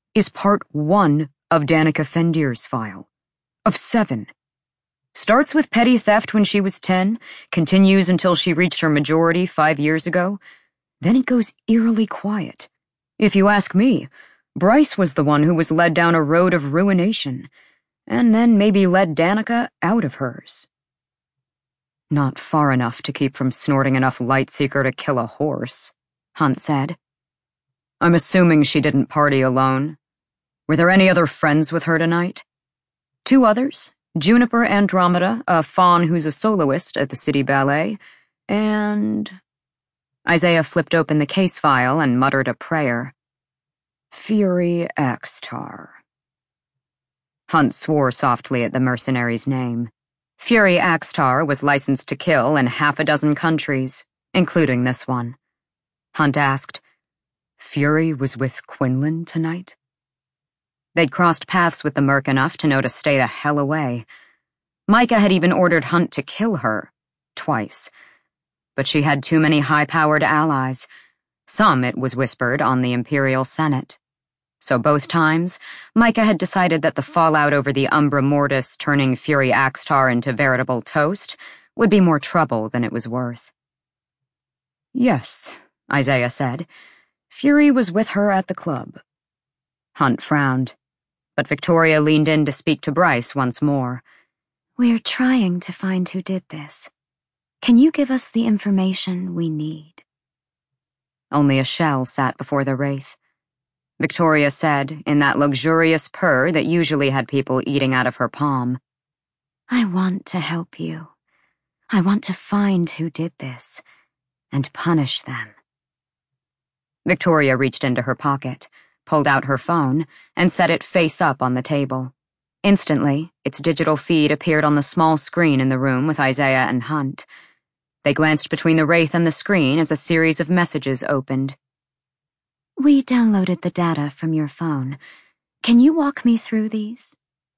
is part 1 of Danica Fendir's file. Of 7. Starts with petty theft when she was 10, continues until she reached her majority 5 years ago. Then it goes eerily quiet. If you ask me, Bryce was the one who was led down a road of ruination, and then maybe led Danica out of hers. Not far enough to keep from snorting enough Lightseeker to kill a horse, Hunt said. I'm assuming she didn't party alone. Were there any other friends with her tonight? 2 others, Juniper Andromeda, a faun who's a soloist at the City Ballet, and... Isaiah flipped open the case file and muttered a prayer. Fury Axtar. Hunt swore softly at the mercenary's name. Fury Axtar was licensed to kill in 6 countries, including this one. Hunt asked, Fury was with Quinlan tonight? They'd crossed paths with the merc enough to know to stay the hell away. Micah had even ordered Hunt to kill her, twice. But she had too many high-powered allies. Some, it was whispered, on the Imperial Senate. So both times, Micah had decided that the fallout over the Umbra Mortis turning Fury Axtar into veritable toast would be more trouble than it was worth. Yes, Isaiah said. Fury was with her at the club. Hunt frowned, but Victoria leaned in to speak to Bryce once more. We're trying to find who did this. Can you give us the information we need? Only a shell sat before the wraith. Victoria said, in that luxurious purr that usually had people eating out of her palm, I want to help you. I want to find who did this, and punish them. Victoria reached into her pocket, pulled out her phone, and set it face up on the table. Instantly, its digital feed appeared on the small screen in the room with Isaiah and Hunt. They glanced between the wraith and the screen as a series of messages opened. We downloaded the data from your phone. Can you walk me through these?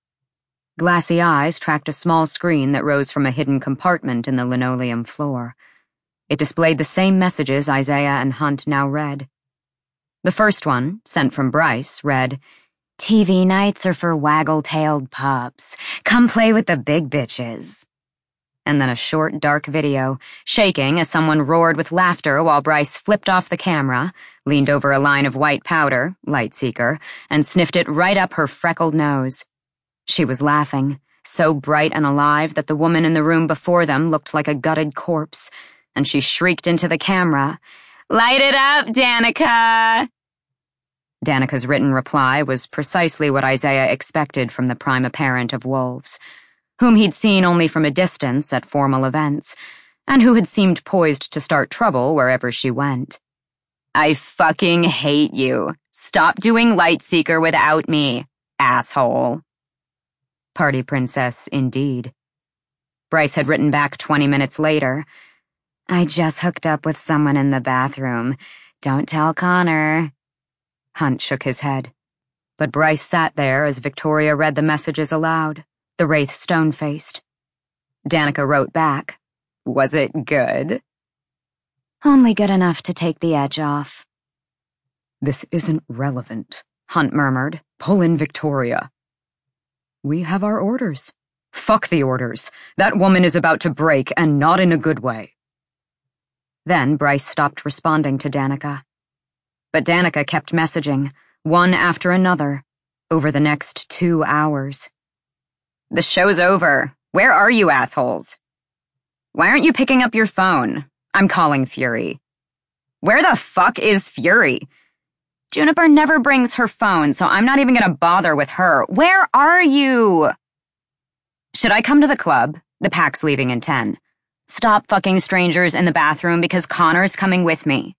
Glassy eyes tracked a small screen that rose from a hidden compartment in the linoleum floor. It displayed the same messages Isaiah and Hunt now read. The first one, sent from Bryce, read, TV nights are for waggle-tailed pups. Come play with the big bitches. And then a short, dark video, shaking as someone roared with laughter while Bryce flipped off the camera, leaned over a line of white powder, Lightseeker, and sniffed it right up her freckled nose. She was laughing, so bright and alive that the woman in the room before them looked like a gutted corpse, and she shrieked into the camera, Light it up, Danica! Danica's written reply was precisely what Isaiah expected from the prime apparent of wolves, whom he'd seen only from a distance at formal events, and who had seemed poised to start trouble wherever she went. I fucking hate you. Stop doing Lightseeker without me, asshole. Party princess, indeed. Bryce had written back 20 minutes later, I just hooked up with someone in the bathroom. Don't tell Connor. Hunt shook his head, but Bryce sat there as Victoria read the messages aloud, the wraith stone-faced. Danica wrote back, Was it good? Only good enough to take the edge off. This isn't relevant, Hunt murmured. Pull in Victoria. We have our orders. Fuck the orders. That woman is about to break, and not in a good way. Then Bryce stopped responding to Danica. But Danica kept messaging, one after another, over the next 2 hours. The show's over. Where are you, assholes? Why aren't you picking up your phone? I'm calling Fury. Where the fuck is Fury? Juniper never brings her phone, so I'm not even gonna bother with her. Where are you? Should I come to the club? The pack's leaving in 10. Stop fucking strangers in the bathroom because Connor's coming with me.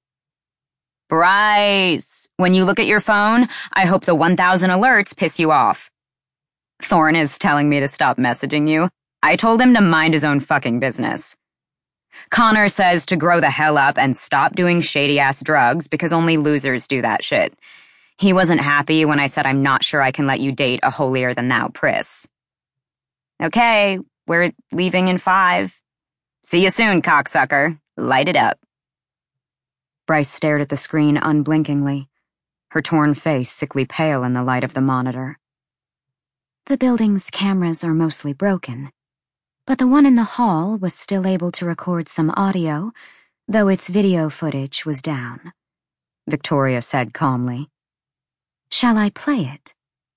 Bryce, when you look at your phone, I hope the 1,000 alerts piss you off. Thorne is telling me to stop messaging you. I told him to mind his own fucking business. Connor says to grow the hell up and stop doing shady-ass drugs because only losers do that shit. He wasn't happy when I said I'm not sure I can let you date a holier-than-thou priss. Okay, we're leaving in 5. See you soon, cocksucker. Light it up. Bryce stared at the screen unblinkingly. her torn face sickly pale in the light of the monitor. The building's cameras are mostly broken, but the one in the hall was still able to record some audio, though its video footage was down, Victoria said calmly. Shall I play it?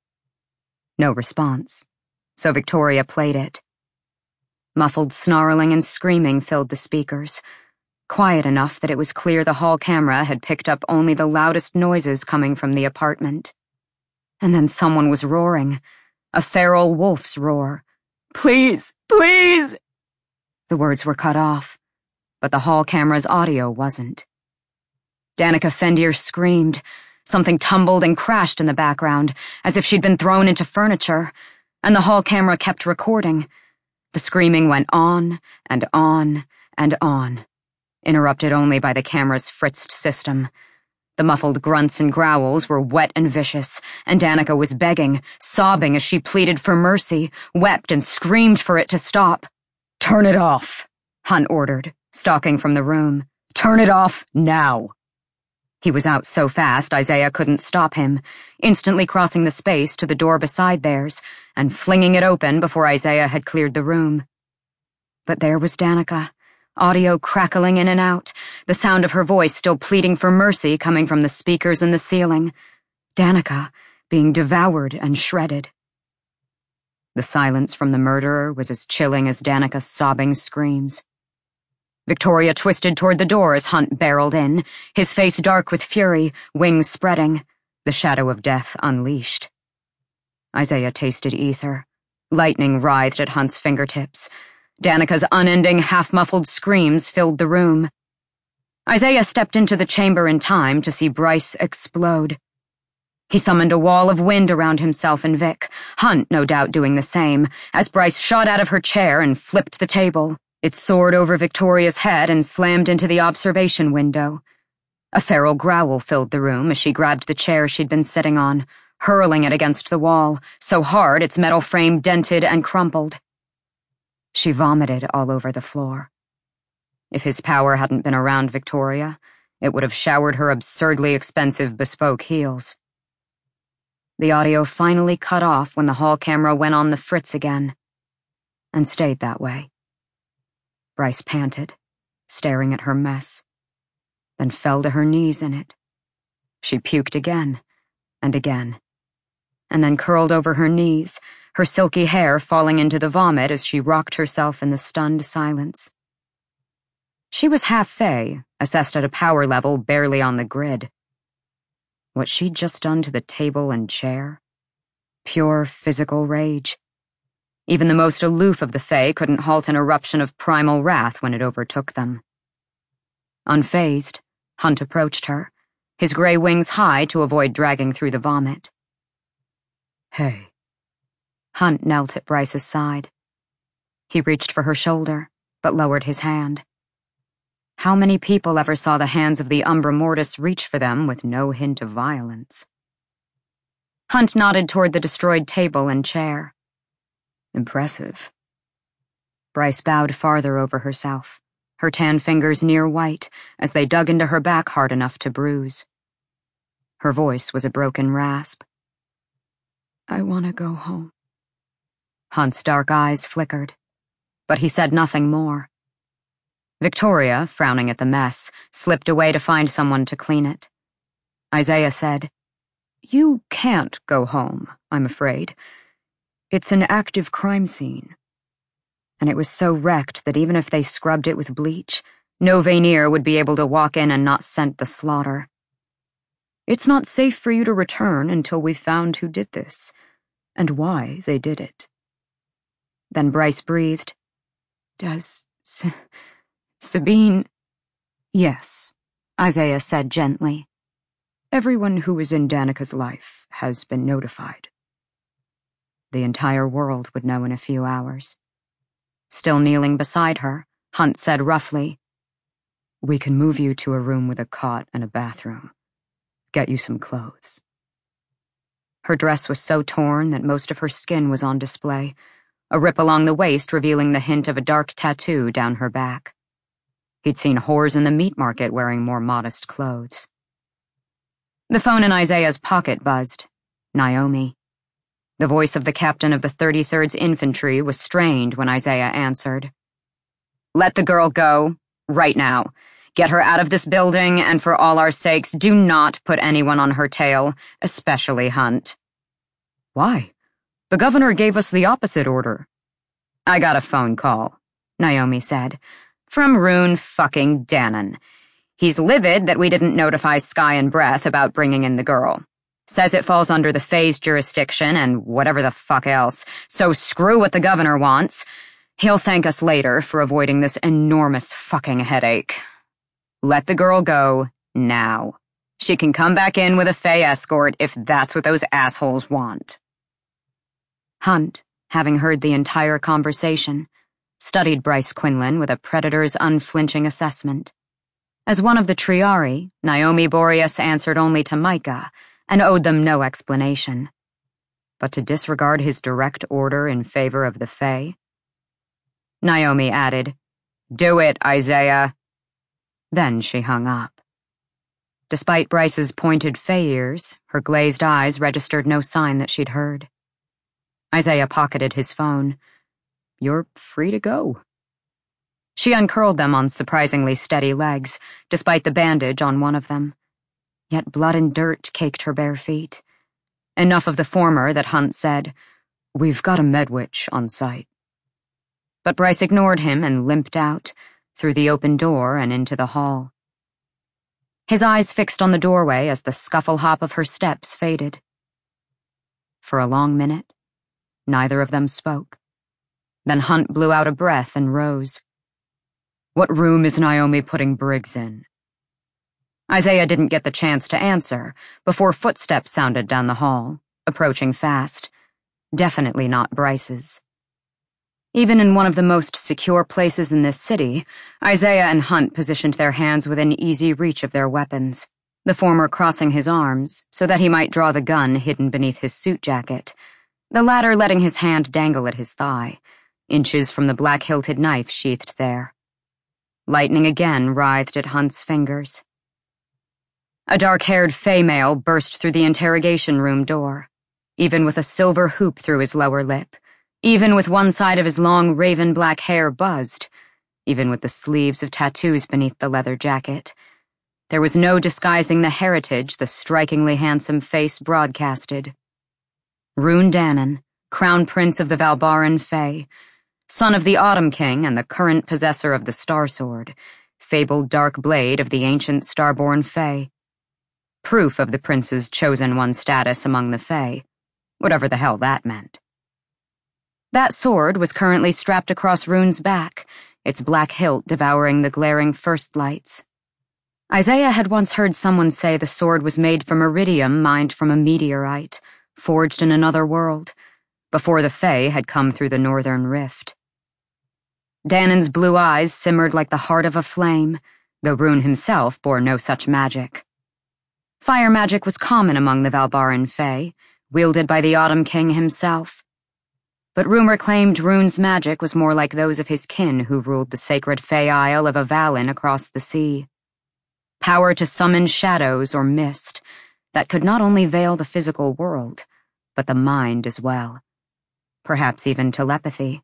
No response, so Victoria played it. Muffled snarling and screaming filled the speakers, quiet enough that it was clear the hall camera had picked up only the loudest noises coming from the apartment. And then someone was roaring, a feral wolf's roar. Please, please! The words were cut off, but the hall camera's audio wasn't. Danica Fendir screamed. Something tumbled and crashed in the background, as if she'd been thrown into furniture, and the hall camera kept recording. The screaming went on and on and on, interrupted only by the camera's fritzed system. The muffled grunts and growls were wet and vicious, and Danica was begging, sobbing as she pleaded for mercy, wept and screamed for it to stop. Turn it off, Hunt ordered, stalking from the room. Turn it off now. He was out so fast Isaiah couldn't stop him, instantly crossing the space to the door beside theirs and flinging it open before Isaiah had cleared the room. But there was Danica, audio crackling in and out, the sound of her voice still pleading for mercy coming from the speakers in the ceiling. Danica being devoured and shredded. The silence from the murderer was as chilling as Danica's sobbing screams. Victoria twisted toward the door as Hunt barreled in, his face dark with fury, wings spreading, the shadow of death unleashed. Isaiah tasted ether. Lightning writhed at Hunt's fingertips. Danica's unending, half-muffled screams filled the room. Isaiah stepped into the chamber in time to see Bryce explode. He summoned a wall of wind around himself and Vic, Hunt no doubt doing the same, as Bryce shot out of her chair and flipped the table. It soared over Victoria's head and slammed into the observation window. A feral growl filled the room as she grabbed the chair she'd been sitting on, hurling it against the wall, so hard its metal frame dented and crumpled. She vomited all over the floor. If his power hadn't been around Victoria, it would have showered her absurdly expensive bespoke heels. The audio finally cut off when the hall camera went on the fritz again, and stayed that way. Bryce panted, staring at her mess, then fell to her knees in it. She puked again, and then curled over her knees, her silky hair falling into the vomit as she rocked herself in the stunned silence. She was half Fae, assessed at a power level barely on the grid. What she'd just done to the table and chair? Pure physical rage. Even the most aloof of the Fae couldn't halt an eruption of primal wrath when it overtook them. Unfazed, Hunt approached her, his gray wings high to avoid dragging through the vomit. Hey. Hunt knelt at Bryce's side. He reached for her shoulder, but lowered his hand. How many people ever saw the hands of the Umbra Mortis reach for them with no hint of violence? Hunt nodded toward the destroyed table and chair. Impressive. Bryce bowed farther over herself, her tan fingers near white as they dug into her back hard enough to bruise. Her voice was a broken rasp. I want to go home. Hunt's dark eyes flickered, but he said nothing more. Victoria, frowning at the mess, slipped away to find someone to clean it. Isaiah said, You can't go home, I'm afraid. It's an active crime scene. And it was so wrecked that even if they scrubbed it with bleach, no Vanir would be able to walk in and not scent the slaughter. It's not safe for you to return until we've found who did this, and why they did it. Then Bryce breathed. Does Sabine... Yes, Isaiah said gently. Everyone who was in Danica's life has been notified. The entire world would know in a few hours. Still kneeling beside her, Hunt said roughly, We can move you to a room with a cot and a bathroom. Get you some clothes. Her dress was so torn that most of her skin was on display, a rip along the waist revealing the hint of a dark tattoo down her back. He'd seen whores in the meat market wearing more modest clothes. The phone in Isaiah's pocket buzzed. Naomi. The voice of the captain of the 33rd Infantry was strained when Isaiah answered. Let the girl go, right now. Get her out of this building, and for all our sakes, do not put anyone on her tail, especially Hunt. Why? The governor gave us the opposite order. I got a phone call, Naomi said, from Rune fucking Dannon. He's livid that we didn't notify Sky and Breath about bringing in the girl. Says it falls under the Fae's jurisdiction and whatever the fuck else, so screw what the governor wants. He'll thank us later for avoiding this enormous fucking headache. Let the girl go, now. She can come back in with a Fae escort if that's what those assholes want. Hunt, having heard the entire conversation, studied Bryce Quinlan with a predator's unflinching assessment. As one of the Triari, Naomi Boreas answered only to Micah and owed them no explanation. But to disregard his direct order in favor of the Fae? Naomi added, Do it, Isaiah. Then she hung up. Despite Bryce's pointed Fae ears, her glazed eyes registered no sign that she'd heard. Isaiah pocketed his phone. You're free to go. She uncurled them on surprisingly steady legs, despite the bandage on one of them. Yet blood and dirt caked her bare feet. Enough of the former that Hunt said, We've got a medwitch on site. But Bryce ignored him and limped out, through the open door and into the hall. His eyes fixed on the doorway as the scuffle hop of her steps faded. For a long minute, neither of them spoke. Then Hunt blew out a breath and rose. What room is Naomi putting Briggs in? Isaiah didn't get the chance to answer before footsteps sounded down the hall, approaching fast. Definitely not Bryce's. Even in one of the most secure places in this city, Isaiah and Hunt positioned their hands within easy reach of their weapons, the former crossing his arms so that he might draw the gun hidden beneath his suit jacket, the latter letting his hand dangle at his thigh, inches from the black-hilted knife sheathed there. Lightning again writhed at Hunt's fingers. A dark-haired Fae male burst through the interrogation room door, even with a silver hoop through his lower lip, even with one side of his long raven black hair buzzed, even with the sleeves of tattoos beneath the leather jacket. There was no disguising the heritage the strikingly handsome face broadcasted. Rune Dannon, Crown Prince of the Valbaran Fae, son of the Autumn King and the current possessor of the Star Sword, fabled dark blade of the ancient Starborn Fae. Proof of the prince's chosen one status among the Fae, whatever the hell that meant. That sword was currently strapped across Rune's back, its black hilt devouring the glaring first lights. Isaiah had once heard someone say the sword was made from iridium mined from a meteorite, forged in another world, before the Fae had come through the northern rift. Dannon's blue eyes simmered like the heart of a flame, though Rune himself bore no such magic. Fire magic was common among the Valbaran Fae, wielded by the Autumn King himself. But rumor claimed Rune's magic was more like those of his kin who ruled the sacred Fae Isle of Avalon across the sea. Power to summon shadows or mist that could not only veil the physical world, but the mind as well. Perhaps even telepathy.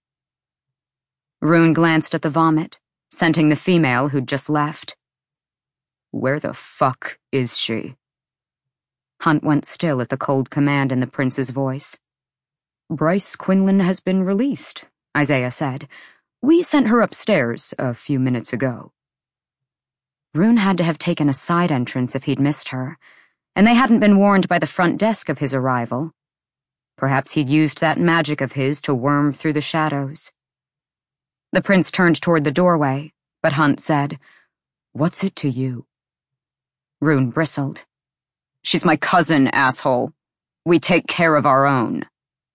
Rune glanced at the vomit, scenting the female who'd just left. Where the fuck is she? Hunt went still at the cold command in the prince's voice. Bryce Quinlan has been released, Isaiah said. We sent her upstairs a few minutes ago. Rune had to have taken a side entrance if he'd missed her, and they hadn't been warned by the front desk of his arrival. Perhaps he'd used that magic of his to worm through the shadows. The prince turned toward the doorway, but Hunt said, What's it to you? Rune bristled. She's my cousin, asshole. We take care of our own.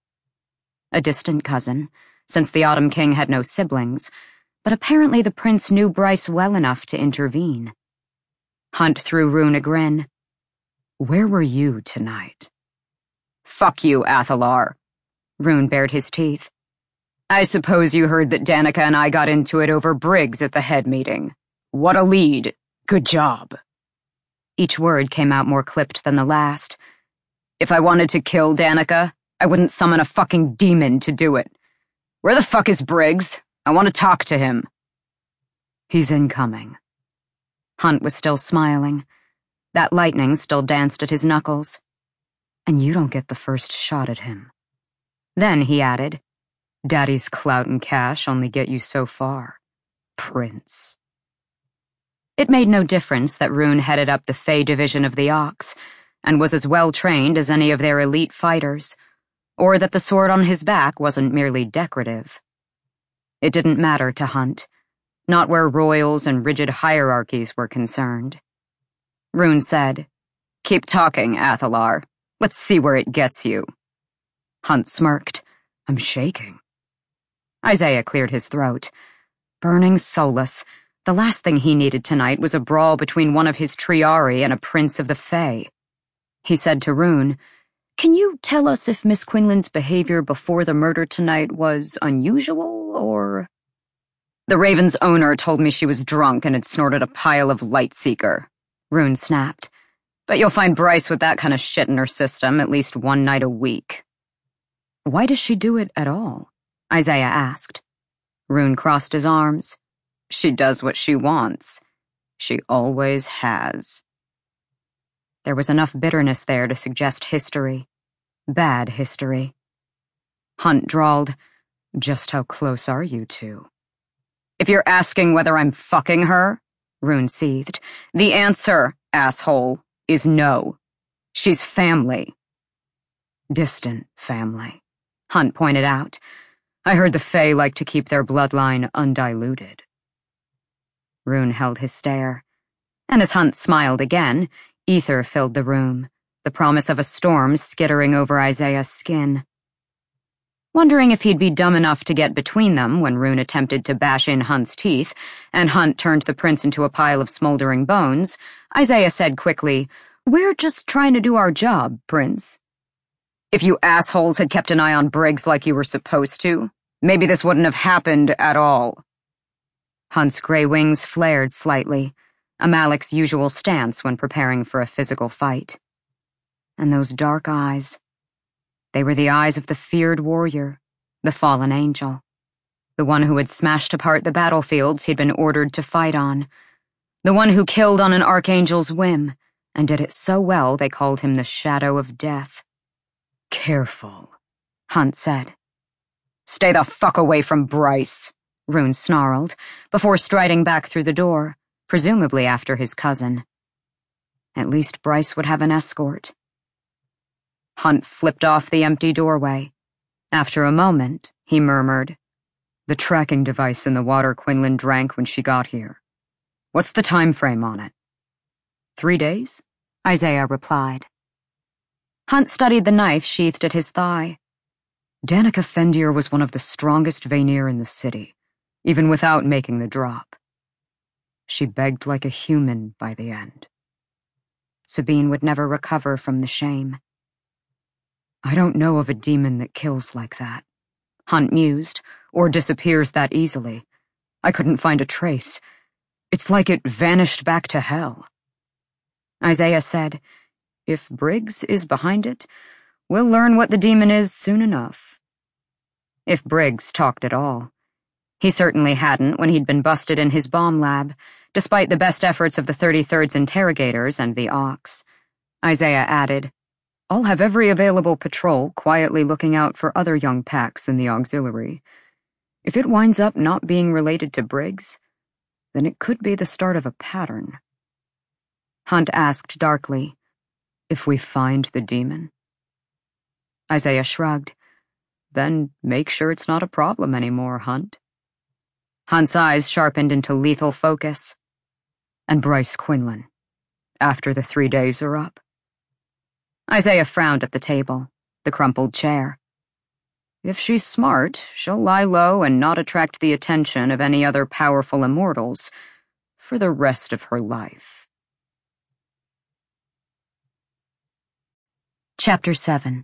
A distant cousin, since the Autumn King had no siblings, but apparently the prince knew Bryce well enough to intervene. Hunt threw Rune a grin. Where were you tonight? Fuck you, Athalar. Rune bared his teeth. I suppose you heard that Danica and I got into it over Briggs at the head meeting. What a lead. Good job. Each word came out more clipped than the last. If I wanted to kill Danica, I wouldn't summon a fucking demon to do it. Where the fuck is Briggs? I want to talk to him. He's incoming. Hunt was still smiling. That lightning still danced at his knuckles. And you don't get the first shot at him. Then he added, Daddy's clout and cash only get you so far, Prince. It made no difference that Rune headed up the Fey division of the Ox and was as well trained as any of their elite fighters, or that the sword on his back wasn't merely decorative. It didn't matter to Hunt, not where royals and rigid hierarchies were concerned. Rune said, Keep talking, Athalar. Let's see where it gets you. Hunt smirked. I'm shaking. Isaiah cleared his throat. Burning soulless, the last thing he needed tonight was a brawl between one of his Triari and a prince of the Fae. He said to Rune, Can you tell us if Miss Quinlan's behavior before the murder tonight was unusual, or... The Raven's owner told me she was drunk and had snorted a pile of Lightseeker, Rune snapped. But you'll find Bryce with that kind of shit in her system at least one night a week. Why does she do it at all? Isaiah asked. Rune crossed his arms. She does what she wants. She always has. There was enough bitterness there to suggest history. Bad history. Hunt drawled, Just how close are you two? If you're asking whether I'm fucking her, Rune seethed, the answer, asshole, is no. She's family. Distant family, Hunt pointed out. I heard the Fae like to keep their bloodline undiluted. Rune held his stare, and as Hunt smiled again, ether filled the room, the promise of a storm skittering over Isaiah's skin. Wondering if he'd be dumb enough to get between them when Rune attempted to bash in Hunt's teeth, and Hunt turned the prince into a pile of smoldering bones, Isaiah said quickly, We're just trying to do our job, Prince. If you assholes had kept an eye on Briggs like you were supposed to, maybe this wouldn't have happened at all. Hunt's gray wings flared slightly, a Malik's usual stance when preparing for a physical fight. And those dark eyes. They were the eyes of the feared warrior, the fallen angel, the one who had smashed apart the battlefields he'd been ordered to fight on, the one who killed on an archangel's whim, and did it so well they called him the Shadow of Death. Careful, Hunt said. Stay the fuck away from Bryce, Rune snarled, before striding back through the door, presumably after his cousin. At least Bryce would have an escort. Hunt flipped off the empty doorway. After a moment, he murmured, The tracking device in the water Quinlan drank when she got here. What's the time frame on it? 3 days? Isaiah replied. Hunt studied the knife sheathed at his thigh. Danica Fendir was one of the strongest Vanir in the city, even without making the drop. She begged like a human by the end. Sabine would never recover from the shame. I don't know of a demon that kills like that, Hunt mused, or disappears that easily. I couldn't find a trace. It's like it vanished back to hell. Isaiah said, If Briggs is behind it, we'll learn what the demon is soon enough. If Briggs talked at all. He certainly hadn't when he'd been busted in his bomb lab, despite the best efforts of the 33rd's interrogators and the Ox. Isaiah added, I'll have every available patrol quietly looking out for other young packs in the auxiliary. If it winds up not being related to Briggs, then it could be the start of a pattern. Hunt asked darkly, If we find the demon? Isaiah shrugged. Then make sure it's not a problem anymore, Hunt. Hunt's eyes sharpened into lethal focus. And Bryce Quinlan, after the 3 days are up. Isaiah frowned at the table, the crumpled chair. If she's smart, she'll lie low and not attract the attention of any other powerful immortals for the rest of her life. Chapter 7.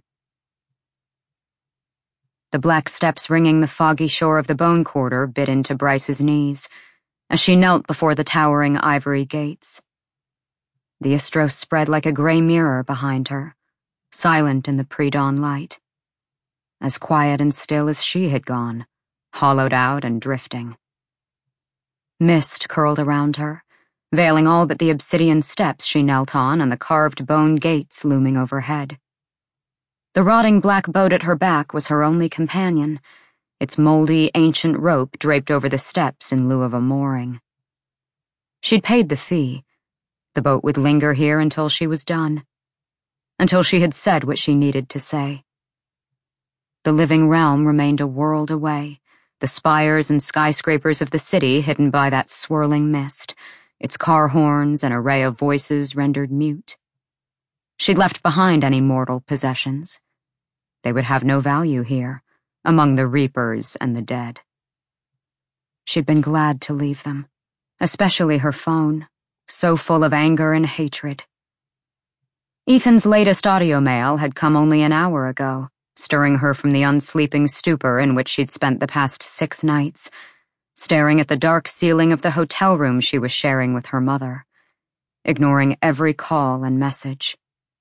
The black steps ringing the foggy shore of the Bone Quarter bit into Bryce's knees as she knelt before the towering ivory gates. The Istros spread like a gray mirror behind her, silent in the pre-dawn light. As quiet and still as she had gone, hollowed out and drifting. Mist curled around her, veiling all but the obsidian steps she knelt on and the carved bone gates looming overhead. The rotting black boat at her back was her only companion, its moldy, ancient rope draped over the steps in lieu of a mooring. She'd paid the fee. The boat would linger here until she was done. Until she had said what she needed to say. The living realm remained a world away, the spires and skyscrapers of the city hidden by that swirling mist, its car horns and array of voices rendered mute. She'd left behind any mortal possessions. They would have no value here, among the reapers and the dead. She'd been glad to leave them, especially her phone, so full of anger and hatred. Ethan's latest audio mail had come only an hour ago, stirring her from the unsleeping stupor in which she'd spent the past 6 nights, staring at the dark ceiling of the hotel room she was sharing with her mother, ignoring every call and message.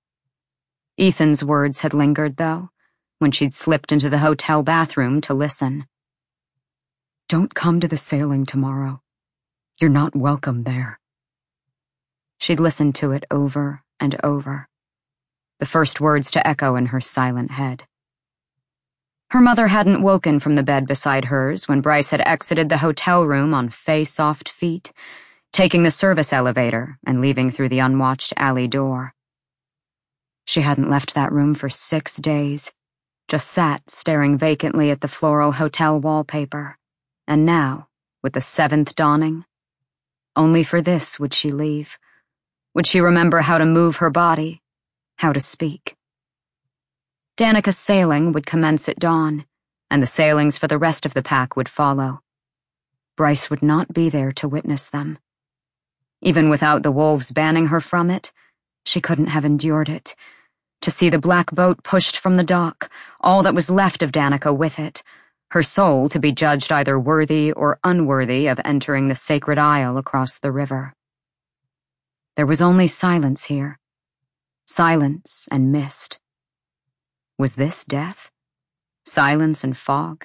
Ethan's words had lingered, though, when she'd slipped into the hotel bathroom to listen. "Don't come to the sailing tomorrow. You're not welcome there." She'd listened to it over and over, the first words to echo in her silent head. Her mother hadn't woken from the bed beside hers when Bryce had exited the hotel room on soft feet, taking the service elevator and leaving through the unwatched alley door. She hadn't left that room for 6 days, just sat staring vacantly at the floral hotel wallpaper, and now, with the 7th dawning, only for this would she leave. Would she remember how to move her body, how to speak? Danica's sailing would commence at dawn, and the sailings for the rest of the pack would follow. Bryce would not be there to witness them. Even without the wolves banning her from it, she couldn't have endured it. To see the black boat pushed from the dock, all that was left of Danica with it, her soul to be judged either worthy or unworthy of entering the sacred isle across the river. There was only silence here. Silence and mist. Was this death? Silence and fog?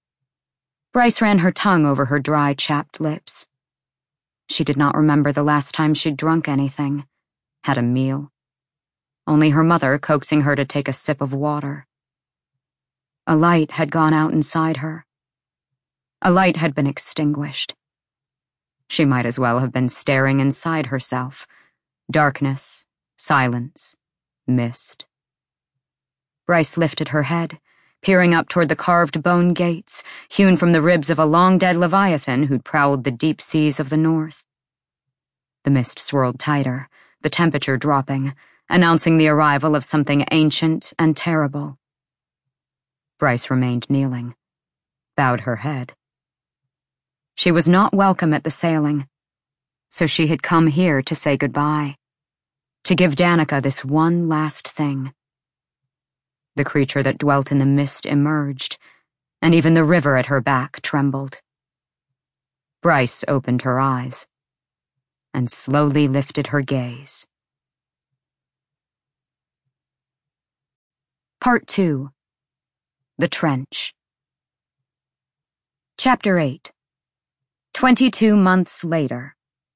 Bryce ran her tongue over her dry, chapped lips. She did not remember the last time she'd drunk anything, had a meal. Only her mother coaxing her to take a sip of water. A light had gone out inside her. A light had been extinguished. She might as well have been staring inside herself. Darkness, silence, mist. Bryce lifted her head, peering up toward the carved bone gates, hewn from the ribs of a long-dead leviathan who'd prowled the deep seas of the north. The mist swirled tighter, the temperature dropping, announcing the arrival of something ancient and terrible. Bryce remained kneeling, bowed her head. She was not welcome at the sailing, so she had come here to say goodbye, to give Danica this one last thing. The creature that dwelt in the mist emerged, and even the river at her back trembled. Bryce opened her eyes, and slowly lifted her gaze. Part 2. The Trench. Chapter 8. 22 months later.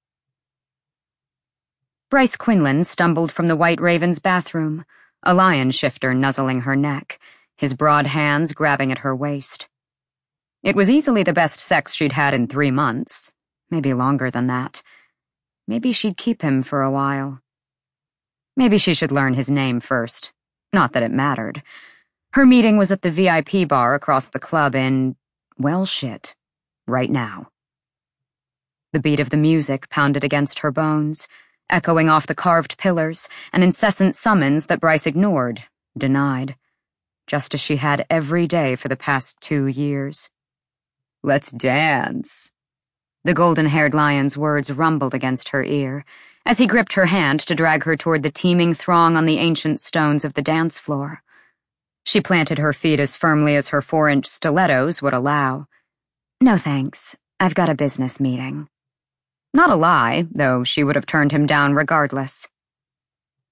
Bryce Quinlan stumbled from the White Raven's bathroom, a lion shifter nuzzling her neck, his broad hands grabbing at her waist. It was easily the best sex she'd had in 3 months, maybe longer than that. Maybe she'd keep him for a while. Maybe she should learn his name first. Not that it mattered. Her meeting was at the VIP bar across the club in, well, shit, right now. The beat of the music pounded against her bones, echoing off the carved pillars, an incessant summons that Bryce ignored, denied, just as she had every day for the past 2 years. "Let's dance." The golden-haired lion's words rumbled against her ear, as he gripped her hand to drag her toward the teeming throng on the ancient stones of the dance floor. She planted her feet as firmly as her 4-inch stilettos would allow. "No thanks, I've got a business meeting." Not a lie, though she would have turned him down regardless.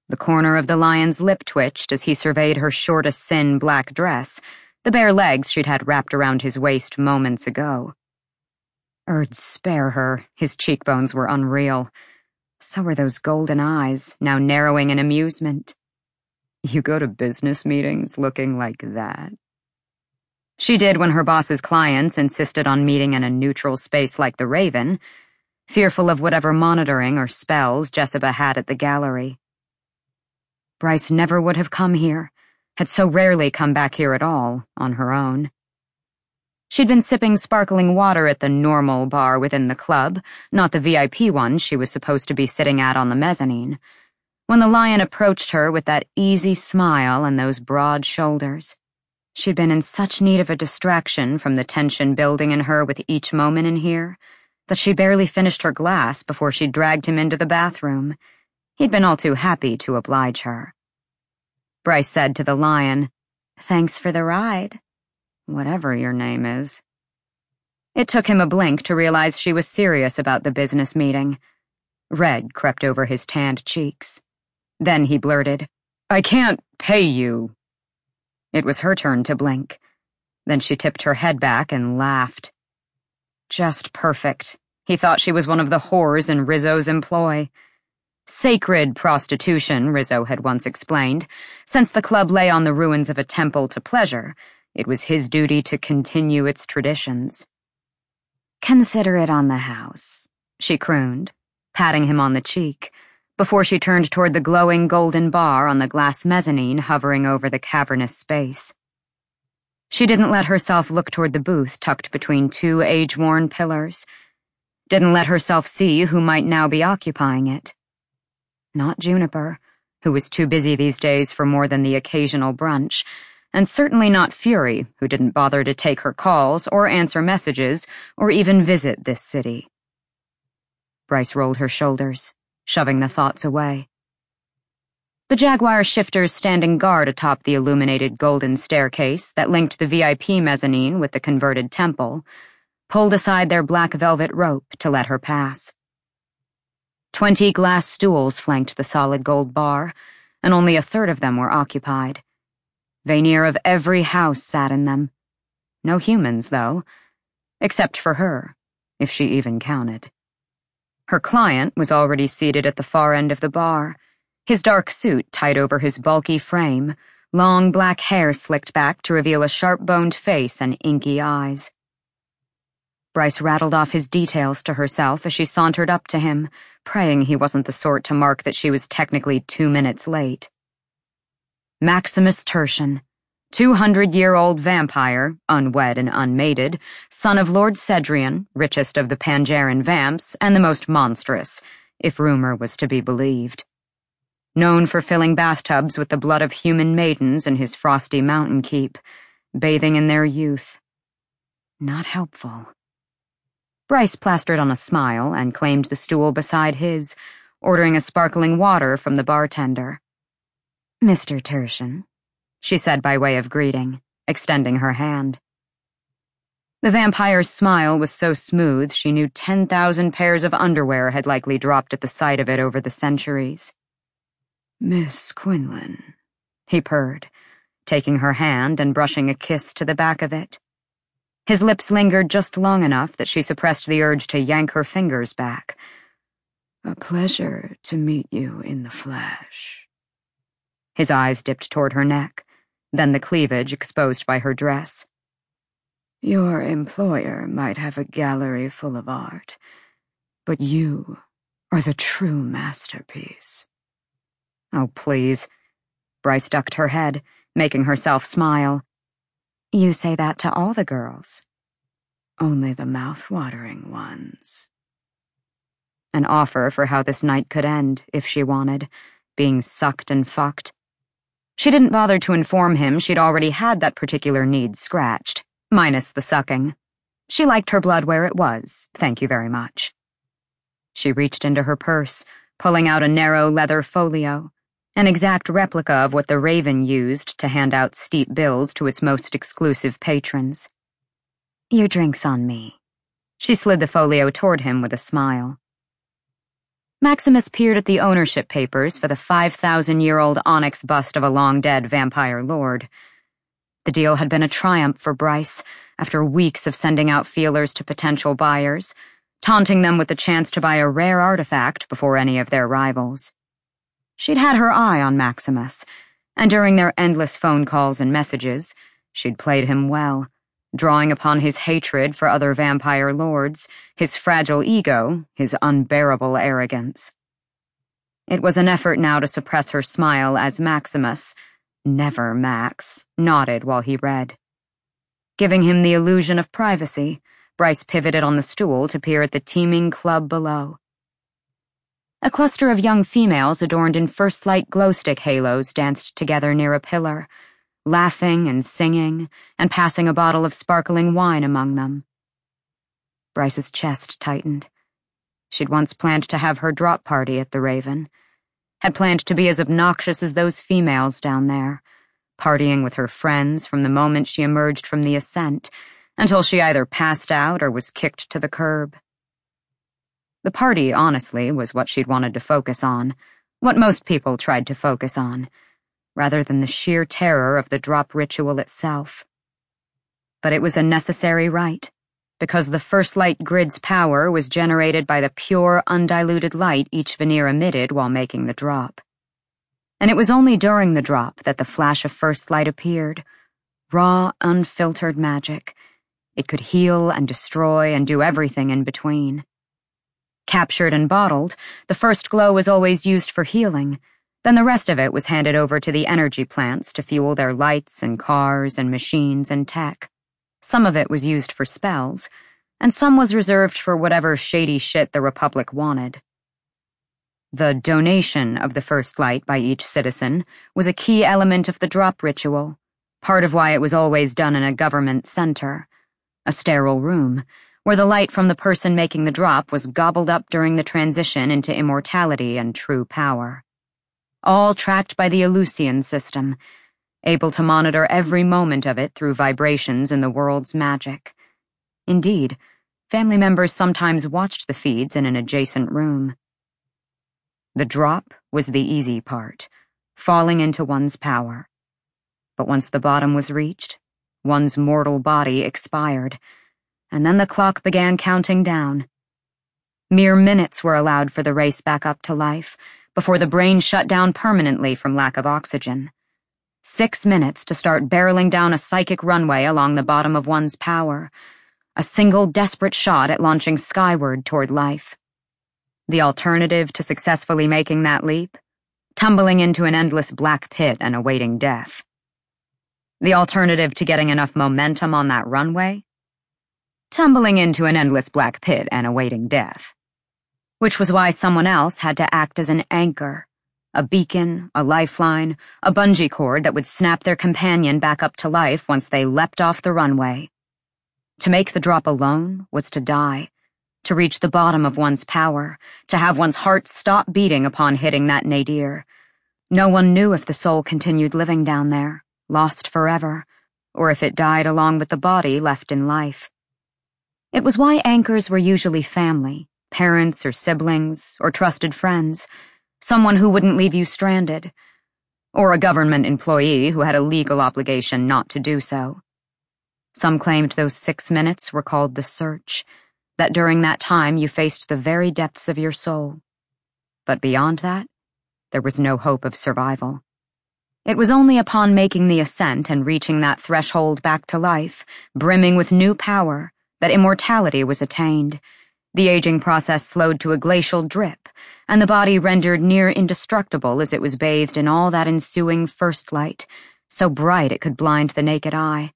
The corner of the lion's lip twitched as he surveyed her shortest sin black dress, the bare legs she'd had wrapped around his waist moments ago. Spare her. His cheekbones were unreal. So were those golden eyes, now narrowing in amusement. You go to business meetings looking like that? She did when her boss's clients insisted on meeting in a neutral space like the Raven, fearful of whatever monitoring or spells Jessica had at the gallery. Bryce never would have come here, had so rarely come back here at all, on her own. She'd been sipping sparkling water at the normal bar within the club, not the VIP one she was supposed to be sitting at on the mezzanine, when the lion approached her with that easy smile and those broad shoulders. She'd been in such need of a distraction from the tension building in her with each moment in here that she barely finished her glass before she dragged him into the bathroom. He'd been all too happy to oblige her. Bryce said to the lion, "Thanks for the ride. Whatever your name is." It took him a blink to realize she was serious about the business meeting. Red crept over his tanned cheeks. Then he blurted, "I can't pay you." It was her turn to blink. Then she tipped her head back and laughed. Just perfect. He thought she was one of the whores in Rizzo's employ. Sacred prostitution, Rizzo had once explained. Since the club lay on the ruins of a temple to pleasure, it was his duty to continue its traditions. "Consider it on the house," she crooned, patting him on the cheek, before she turned toward the glowing golden bar on the glass mezzanine hovering over the cavernous space. She didn't let herself look toward the booth tucked between two age-worn pillars. Didn't let herself see who might now be occupying it. Not Juniper, who was too busy these days for more than the occasional brunch, and certainly not Fury, who didn't bother to take her calls or answer messages or even visit this city. Bryce rolled her shoulders, shoving the thoughts away. The Jaguar shifters standing guard atop the illuminated golden staircase that linked the VIP mezzanine with the converted temple pulled aside their black velvet rope to let her pass. 20 glass stools flanked the solid gold bar, and only a third of them were occupied. Veneer of every house sat in them. No humans, though, except for her, if she even counted. Her client was already seated at the far end of the bar, his dark suit tied over his bulky frame, long black hair slicked back to reveal a sharp-boned face and inky eyes. Bryce rattled off his details to herself as she sauntered up to him, praying he wasn't the sort to mark that she was technically 2 minutes late. Maximus Tertian, 200-year-old vampire, unwed and unmated, son of Lord Cedrian, richest of the Pangeran vamps, and the most monstrous, if rumor was to be believed. Known for filling bathtubs with the blood of human maidens in his frosty mountain keep, bathing in their youth. Not helpful. Bryce plastered on a smile and claimed the stool beside his, ordering a sparkling water from the bartender. "Mr. Tertian," she said by way of greeting, extending her hand. The vampire's smile was so smooth she knew 10,000 pairs of underwear had likely dropped at the sight of it over the centuries. "Miss Quinlan," he purred, taking her hand and brushing a kiss to the back of it. His lips lingered just long enough that she suppressed the urge to yank her fingers back. "A pleasure to meet you in the flesh." His eyes dipped toward her neck, then the cleavage exposed by her dress. "Your employer might have a gallery full of art, but you are the true masterpiece." "Oh, please." Bryce ducked her head, making herself smile. "You say that to all the girls." "Only the mouth-watering ones." An offer for how this night could end, if she wanted, being sucked and fucked. She didn't bother to inform him she'd already had that particular need scratched, minus the sucking. She liked her blood where it was, thank you very much. She reached into her purse, pulling out a narrow leather folio, an exact replica of what the Raven used to hand out steep bills to its most exclusive patrons. "Your drink's on me." She slid the folio toward him with a smile. Maximus peered at the ownership papers for the 5,000-year-old onyx bust of a long-dead vampire lord. The deal had been a triumph for Bryce after weeks of sending out feelers to potential buyers, taunting them with the chance to buy a rare artifact before any of their rivals. She'd had her eye on Maximus, and during their endless phone calls and messages, she'd played him well, drawing upon his hatred for other vampire lords, his fragile ego, his unbearable arrogance. It was an effort now to suppress her smile as Maximus, never Max, nodded while he read. Giving him the illusion of privacy, Bryce pivoted on the stool to peer at the teeming club below. A cluster of young females adorned in first light glow-stick halos danced together near a pillar, laughing and singing, and passing a bottle of sparkling wine among them. Bryce's chest tightened. She'd once planned to have her drop party at the Raven, had planned to be as obnoxious as those females down there, partying with her friends from the moment she emerged from the ascent, until she either passed out or was kicked to the curb. The party, honestly, was what she'd wanted to focus on, what most people tried to focus on, rather than the sheer terror of the drop ritual itself. But it was a necessary rite, because the First Light grid's power was generated by the pure, undiluted light each veneer emitted while making the drop. And it was only during the drop that the flash of First Light appeared, raw, unfiltered magic. It could heal and destroy and do everything in between. Captured and bottled, the first glow was always used for healing, then the rest of it was handed over to the energy plants to fuel their lights and cars and machines and tech. Some of it was used for spells, and some was reserved for whatever shady shit the Republic wanted. The donation of the First Light by each citizen was a key element of the drop ritual, part of why it was always done in a government center, a sterile room, where the light from the person making the drop was gobbled up during the transition into immortality and true power. All tracked by the Eleusian system, able to monitor every moment of it through vibrations in the world's magic. Indeed, family members sometimes watched the feeds in an adjacent room. The drop was the easy part, falling into one's power. But once the bottom was reached, one's mortal body expired, and then the clock began counting down. Mere minutes were allowed for the race back up to life, before the brain shut down permanently from lack of oxygen. 6 minutes to start barreling down a psychic runway along the bottom of one's power, a single desperate shot at launching skyward toward life. The alternative to successfully making that leap? Tumbling into an endless black pit and awaiting death. The alternative to getting enough momentum on that runway? Tumbling into an endless black pit and awaiting death. Which was why someone else had to act as an anchor, a beacon, a lifeline, a bungee cord that would snap their companion back up to life once they leapt off the runway. To make the drop alone was to die, to reach the bottom of one's power, to have one's heart stop beating upon hitting that nadir. No one knew if the soul continued living down there, lost forever, or if it died along with the body left in life. It was why anchors were usually family, parents or siblings or trusted friends, someone who wouldn't leave you stranded, or a government employee who had a legal obligation not to do so. Some claimed those 6 minutes were called the search, that during that time you faced the very depths of your soul. But beyond that, there was no hope of survival. It was only upon making the ascent and reaching that threshold back to life, brimming with new power, that immortality was attained. The aging process slowed to a glacial drip, and the body rendered near indestructible as it was bathed in all that ensuing first light, so bright it could blind the naked eye.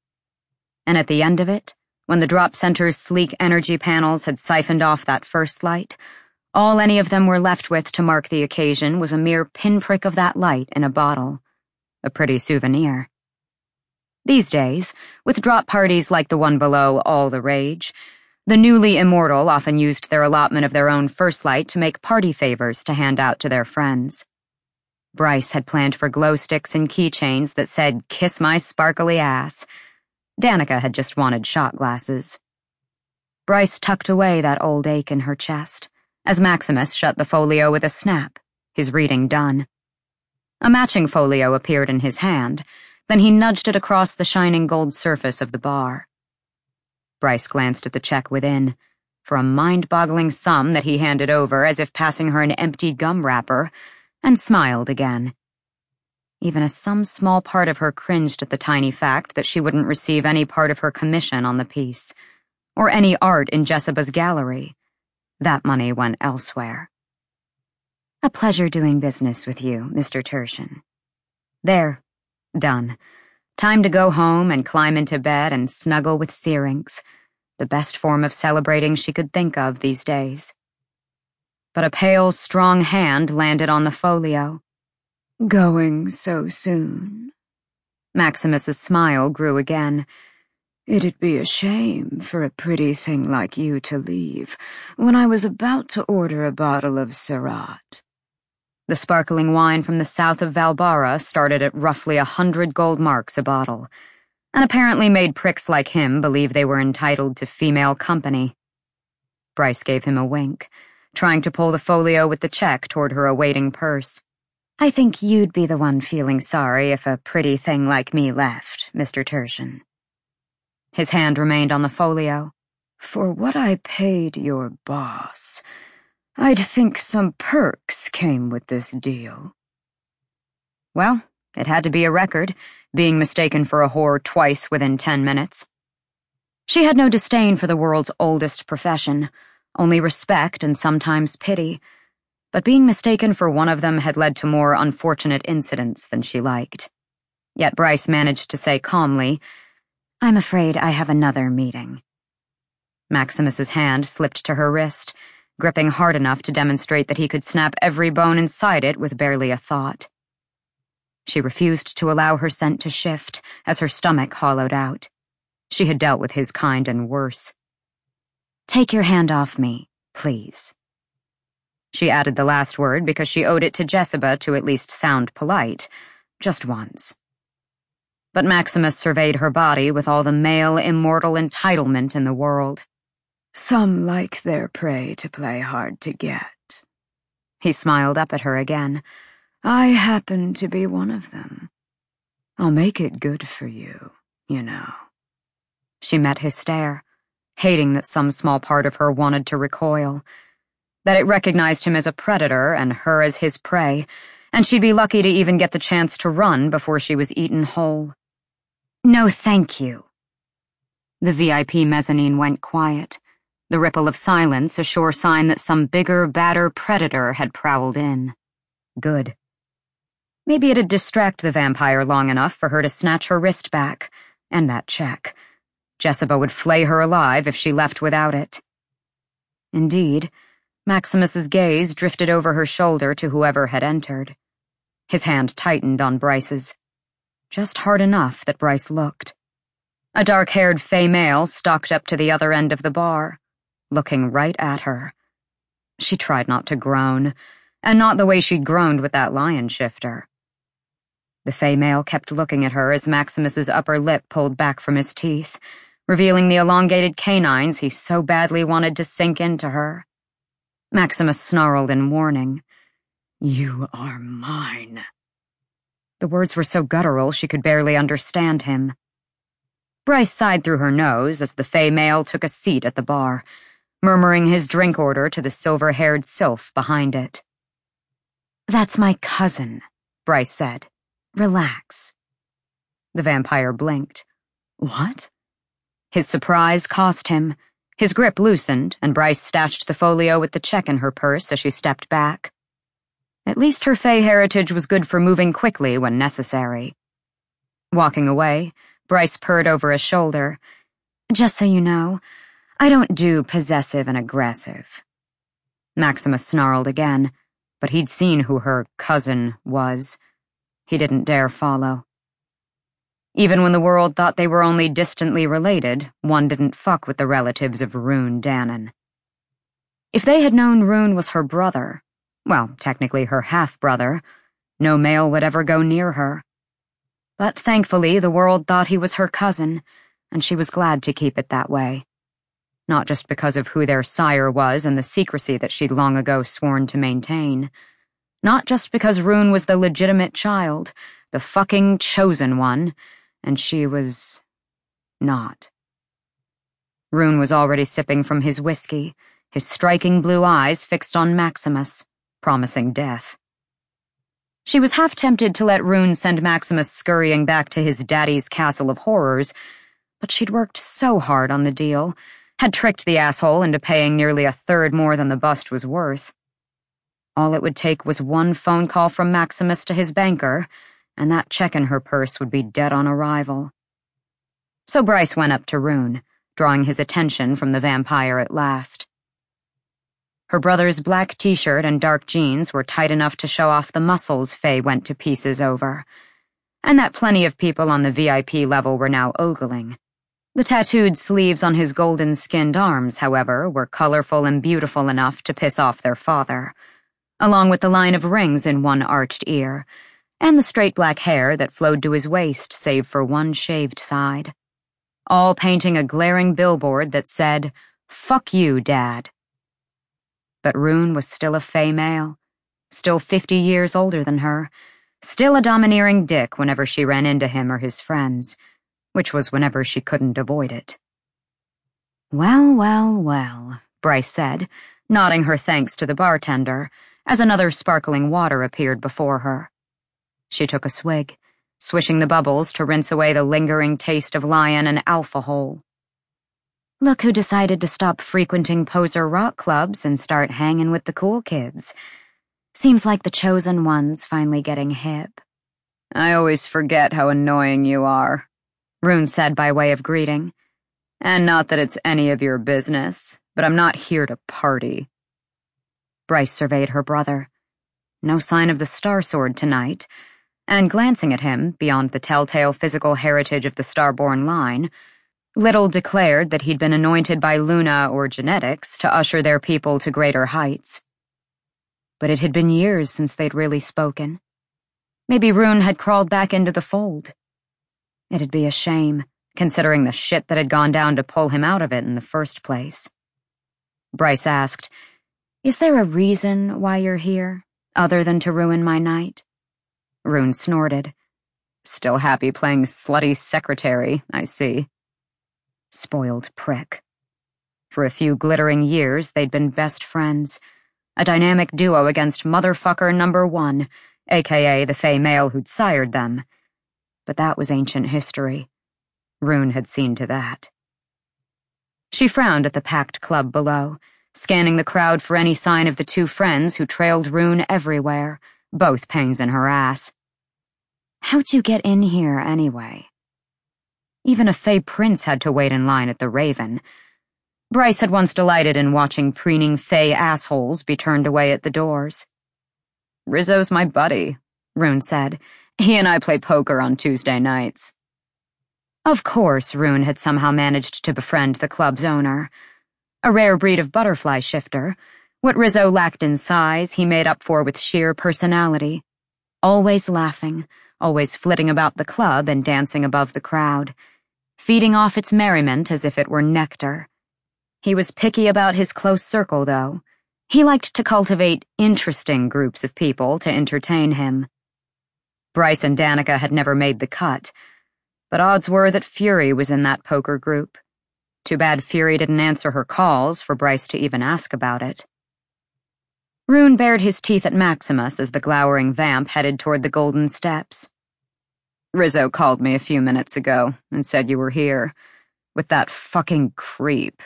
And at the end of it, when the drop center's sleek energy panels had siphoned off that first light, all any of them were left with to mark the occasion was a mere pinprick of that light in a bottle. A pretty souvenir. These days, with drop parties like the one below all the rage, the newly immortal often used their allotment of their own first light to make party favors to hand out to their friends. Bryce had planned for glow sticks and keychains that said, "Kiss my sparkly ass." Danica had just wanted shot glasses. Bryce tucked away that old ache in her chest, as Maximus shut the folio with a snap, his reading done. A matching folio appeared in his hand, then he nudged it across the shining gold surface of the bar. Bryce glanced at the check within, for a mind-boggling sum that he handed over as if passing her an empty gum wrapper, and smiled again. Even as some small part of her cringed at the tiny fact that she wouldn't receive any part of her commission on the piece, or any art in Jessica's gallery. That money went elsewhere. A pleasure doing business with you, Mr. Tertian. There. Done. Time to go home and climb into bed and snuggle with Syrinx, the best form of celebrating she could think of these days. But a pale, strong hand landed on the folio. Going so soon? Maximus's smile grew again. It'd be a shame for a pretty thing like you to leave when I was about to order a bottle of Syrah. The sparkling wine from the south of Valbara started at roughly 100 gold marks a bottle, and apparently made pricks like him believe they were entitled to female company. Bryce gave him a wink, trying to pull the folio with the check toward her awaiting purse. I think you'd be the one feeling sorry if a pretty thing like me left, Mr. Tertian. His hand remained on the folio. For what I paid your boss, I'd think some perks came with this deal. Well, it had to be a record, being mistaken for a whore twice within 10 minutes. She had no disdain for the world's oldest profession, only respect and sometimes pity, but being mistaken for one of them had led to more unfortunate incidents than she liked. Yet Bryce managed to say calmly, I'm afraid I have another meeting. Maximus's hand slipped to her wrist, gripping hard enough to demonstrate that he could snap every bone inside it with barely a thought. She refused to allow her scent to shift as her stomach hollowed out. She had dealt with his kind and worse. Take your hand off me, please. She added the last word because she owed it to Jessica to at least sound polite, just once. But Maximus surveyed her body with all the male immortal entitlement in the world. Some like their prey to play hard to get. He smiled up at her again. I happen to be one of them. I'll make it good for you, you know. She met his stare, hating that some small part of her wanted to recoil, that it recognized him as a predator and her as his prey, and she'd be lucky to even get the chance to run before she was eaten whole. No, thank you. The VIP mezzanine went quiet, the ripple of silence a sure sign that some bigger, badder predator had prowled in. Good. Maybe it'd distract the vampire long enough for her to snatch her wrist back, and that check. Jessica would flay her alive if she left without it. Indeed, Maximus's gaze drifted over her shoulder to whoever had entered. His hand tightened on Bryce's. Just hard enough that Bryce looked. A dark-haired fey male stalked up to the other end of the bar, looking right at her. She tried not to groan, and not the way she'd groaned with that lion shifter. The fey male kept looking at her as Maximus's upper lip pulled back from his teeth, revealing the elongated canines he so badly wanted to sink into her. Maximus snarled in warning. You are mine. The words were so guttural she could barely understand him. Bryce sighed through her nose as the fey male took a seat at the bar, murmuring his drink order to the silver-haired sylph behind it. That's my cousin, Bryce said. Relax. The vampire blinked. What? His surprise cost him. His grip loosened, and Bryce stashed the folio with the check in her purse as she stepped back. At least her fey heritage was good for moving quickly when necessary. Walking away, Bryce purred over his shoulder. Just so you know, I don't do possessive and aggressive. Maximus snarled again, but he'd seen who her cousin was. He didn't dare follow. Even when the world thought they were only distantly related, one didn't fuck with the relatives of Rune Danon. If they had known Rune was her brother, well, technically her half-brother, no male would ever go near her. But thankfully, the world thought he was her cousin, and she was glad to keep it that way. not just because of who their sire was and the secrecy that she'd long ago sworn to maintain. Not just because Rune was the legitimate child, the fucking chosen one, and she was not. Rune was already sipping from his whiskey, his striking blue eyes fixed on Maximus, promising death. She was half tempted to let Rune send Maximus scurrying back to his daddy's castle of horrors, but she'd worked so hard on the deal, had tricked the asshole into paying nearly a third more than the bust was worth. All it would take was one phone call from Maximus to his banker, and that check in her purse would be dead on arrival. So Bryce went up to Rune, drawing his attention from the vampire at last. Her brother's black t-shirt and dark jeans were tight enough to show off the muscles Faye went to pieces over, and that plenty of people on the VIP level were now ogling. The tattooed sleeves on his golden-skinned arms, however, were colorful and beautiful enough to piss off their father, along with the line of rings in one arched ear, and the straight black hair that flowed to his waist save for one shaved side, all painting a glaring billboard that said, "Fuck you, Dad." But Rune was still a Fae male, still 50 years older than her, still a domineering dick whenever she ran into him or his friends, which was whenever she couldn't avoid it. "Well, well, well," Bryce said, nodding her thanks to the bartender, as another sparkling water appeared before her. She took a swig, swishing the bubbles to rinse away the lingering taste of lion and alcohol. "Look who decided to stop frequenting poser rock clubs and start hanging with the cool kids. Seems like the chosen one's finally getting hip." "I always forget how annoying you are," Rune said by way of greeting. "And not that it's any of your business, but I'm not here to party." Bryce surveyed her brother. No sign of the Star Sword tonight, and glancing at him, beyond the telltale physical heritage of the Starborn line, Little declared that he'd been anointed by Luna or genetics to usher their people to greater heights. But it had been years since they'd really spoken. Maybe Rune had crawled back into the fold. It'd be a shame, considering the shit that had gone down to pull him out of it in the first place. Bryce asked, "Is there a reason why you're here, other than to ruin my night?" Rune snorted. "Still happy playing slutty secretary, I see." Spoiled prick. For a few glittering years, they'd been best friends, a dynamic duo against motherfucker number one, aka the Fae male who'd sired them. But that was ancient history. Rune had seen to that. She frowned at the packed club below, scanning the crowd for any sign of the two friends who trailed Rune everywhere, both pains in her ass. How'd you get in here, anyway? Even a Fae prince had to wait in line at the Raven. Bryce had once delighted in watching preening Fae assholes be turned away at the doors. "Rizzo's my buddy," Rune said. "He and I play poker on Tuesday nights." Of course, Rune had somehow managed to befriend the club's owner. A rare breed of butterfly shifter. What Rizzo lacked in size, he made up for with sheer personality. Always laughing, always flitting about the club and dancing above the crowd, feeding off its merriment as if it were nectar. He was picky about his close circle, though. He liked to cultivate interesting groups of people to entertain him. Bryce and Danica had never made the cut, but odds were that Fury was in that poker group. Too bad Fury didn't answer her calls for Bryce to even ask about it. Rune bared his teeth at Maximus as the glowering vamp headed toward the golden steps. "Rizzo called me a few minutes ago and said you were here, with that fucking creep."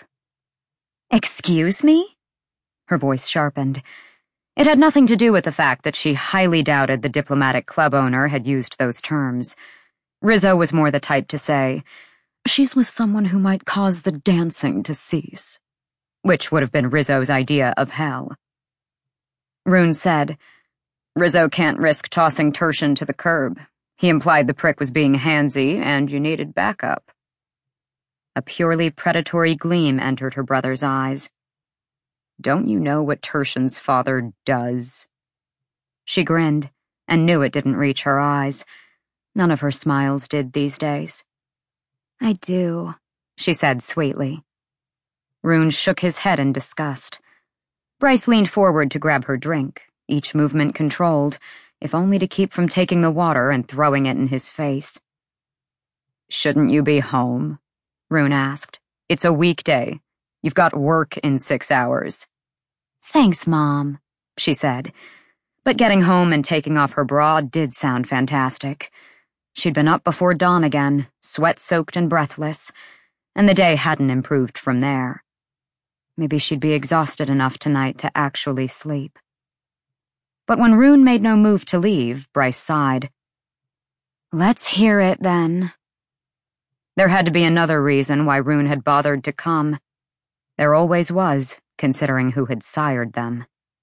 "Excuse me?" Her voice sharpened. It had nothing to do with the fact that she highly doubted the diplomatic club owner had used those terms. Rizzo was more the type to say, "She's with someone who might cause the dancing to cease," which would have been Rizzo's idea of hell. Rune said, "Rizzo can't risk tossing Tertian to the curb. He implied the prick was being handsy and you needed backup." A purely predatory gleam entered her brother's eyes. "Don't you know what Tertian's father does?" She grinned, and knew it didn't reach her eyes. None of her smiles did these days. "I do," she said sweetly. Rune shook his head in disgust. Bryce leaned forward to grab her drink, each movement controlled, if only to keep from taking the water and throwing it in his face. "Shouldn't you be home?" Rune asked. "It's a weekday. You've got work in 6 hours." "Thanks, Mom," she said. But getting home and taking off her bra did sound fantastic. She'd been up before dawn again, sweat-soaked and breathless, and the day hadn't improved from there. Maybe she'd be exhausted enough tonight to actually sleep. But when Rune made no move to leave, Bryce sighed. "Let's hear it, then." There had to be another reason why Rune had bothered to come. There always was, considering who had sired them.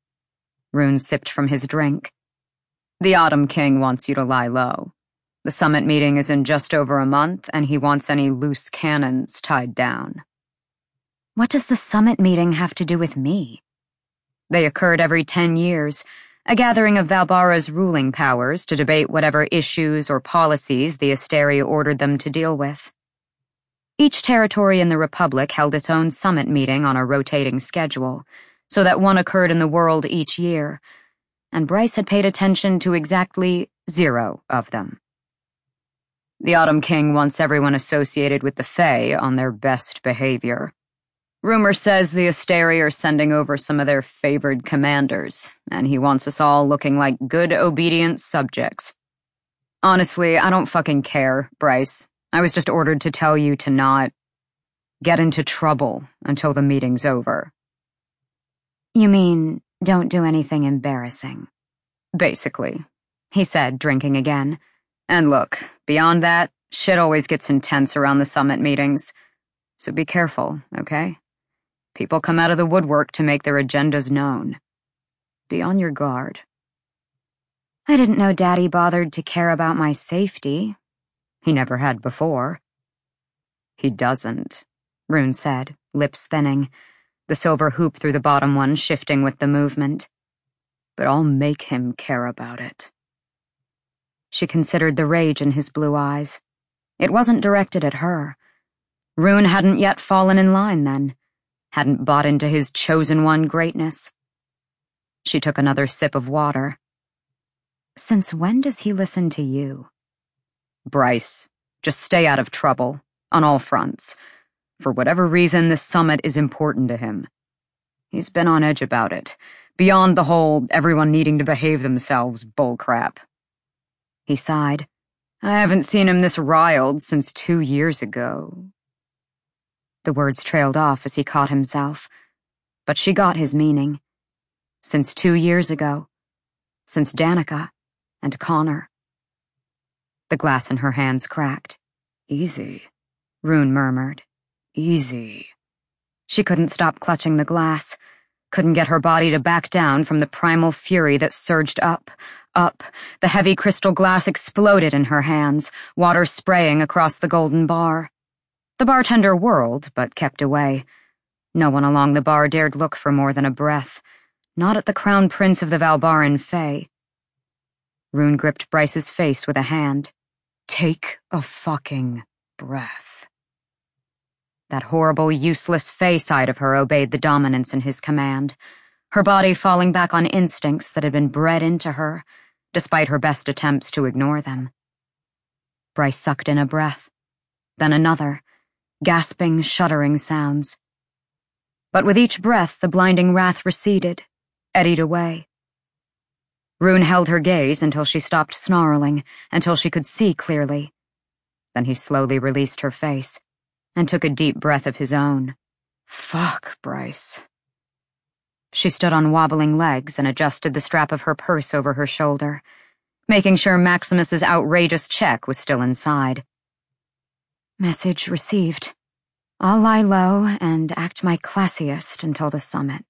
Rune sipped from his drink. "The Autumn King wants you to lie low. The summit meeting is in just over a month, and he wants any loose cannons tied down." "What does the summit meeting have to do with me?" They occurred every 10 years, a gathering of Valbara's ruling powers to debate whatever issues or policies the Asteri ordered them to deal with. Each territory in the Republic held its own summit meeting on a rotating schedule, so that one occurred in the world each year, and Bryce had paid attention to exactly 0 of them. "The Autumn King wants everyone associated with the Fae on their best behavior. Rumor says the Asteri are sending over some of their favored commanders, and he wants us all looking like good, obedient subjects. Honestly, I don't fucking care, Bryce. I was just ordered to tell you to not get into trouble until the meeting's over." "You mean, don't do anything embarrassing?" "Basically," he said, drinking again. "And look, beyond that, shit always gets intense around the summit meetings. So be careful, okay? People come out of the woodwork to make their agendas known. Be on your guard." "I didn't know Daddy bothered to care about my safety." He never had before. "He doesn't," Rune said, lips thinning, the silver hoop through the bottom one shifting with the movement. "But I'll make him care about it." She considered the rage in his blue eyes. It wasn't directed at her. Rune hadn't yet fallen in line then, hadn't bought into his chosen one greatness. She took another sip of water. "Since when does he listen to you?" "Bryce, just stay out of trouble, on all fronts. For whatever reason, this summit is important to him. He's been on edge about it, beyond the whole everyone needing to behave themselves bullcrap." He sighed. "I haven't seen him this riled since 2 years ago." The words trailed off as he caught himself, but she got his meaning. Since 2 years ago. Since Danica and Connor. The glass in her hands cracked. "Easy," Rune murmured. "Easy." She couldn't stop clutching the glass, couldn't get her body to back down from the primal fury that surged up. The heavy crystal glass exploded in her hands, water spraying across the golden bar. The bartender whirled, but kept away. No one along the bar dared look for more than a breath, not at the crown prince of the Valbaran Fae. Rune gripped Bryce's face with a hand. "Take a fucking breath." That horrible, useless Fae side of her obeyed the dominance in his command, her body falling back on instincts that had been bred into her, despite her best attempts to ignore them. Bryce sucked in a breath, then another, gasping, shuddering sounds. But with each breath, the blinding wrath receded, eddied away. Rune held her gaze until she stopped snarling, until she could see clearly. Then he slowly released her face, and took a deep breath of his own. "Fuck, Bryce." She stood on wobbling legs and adjusted the strap of her purse over her shoulder, making sure Maximus's outrageous check was still inside. "Message received. I'll lie low and act my classiest until the summit."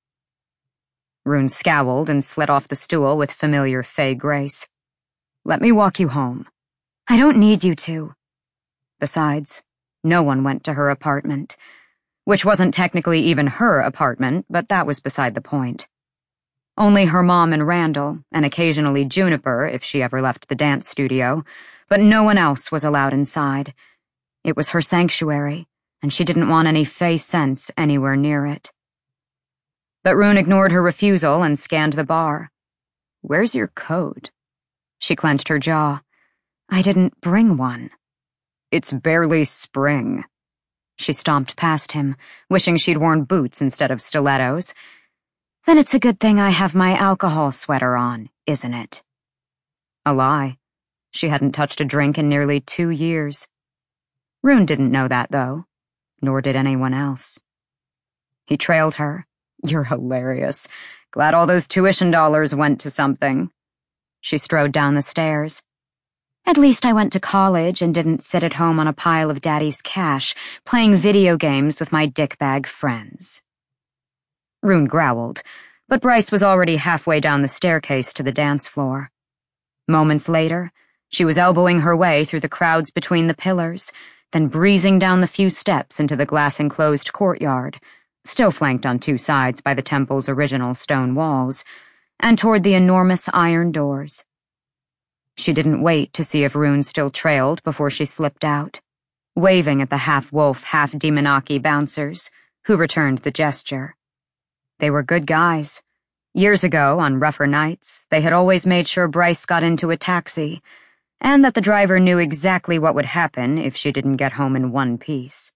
Rune scowled and slid off the stool with familiar Fae grace. "Let me walk you home." "I don't need you to." Besides, no one went to her apartment, which wasn't technically even her apartment, but that was beside the point. Only her mom and Randall, and occasionally Juniper if she ever left the dance studio, but no one else was allowed inside. It was her sanctuary, and she didn't want any Fey scents anywhere near it. But Rune ignored her refusal and scanned the bar. "Where's your code?" She clenched her jaw. "I didn't bring one." "It's barely spring." She stomped past him, wishing she'd worn boots instead of stilettos. "Then it's a good thing I have my alcohol sweater on, isn't it?" A lie. She hadn't touched a drink in nearly 2 years. Rune didn't know that, though, nor did anyone else. He trailed her. "You're hilarious. Glad all those tuition dollars went to something." She strode down the stairs. "At least I went to college and didn't sit at home on a pile of Daddy's cash, playing video games with my dickbag friends." Rune growled, but Bryce was already halfway down the staircase to the dance floor. Moments later, she was elbowing her way through the crowds between the pillars, then breezing down the few steps into the glass-enclosed courtyard, still flanked on 2 sides by the temple's original stone walls, and toward the enormous iron doors. She didn't wait to see if Rune still trailed before she slipped out, waving at the half-wolf, half-demonaki bouncers, who returned the gesture. They were good guys. Years ago, on rougher nights, they had always made sure Bryce got into a taxi, and that the driver knew exactly what would happen if she didn't get home in one piece.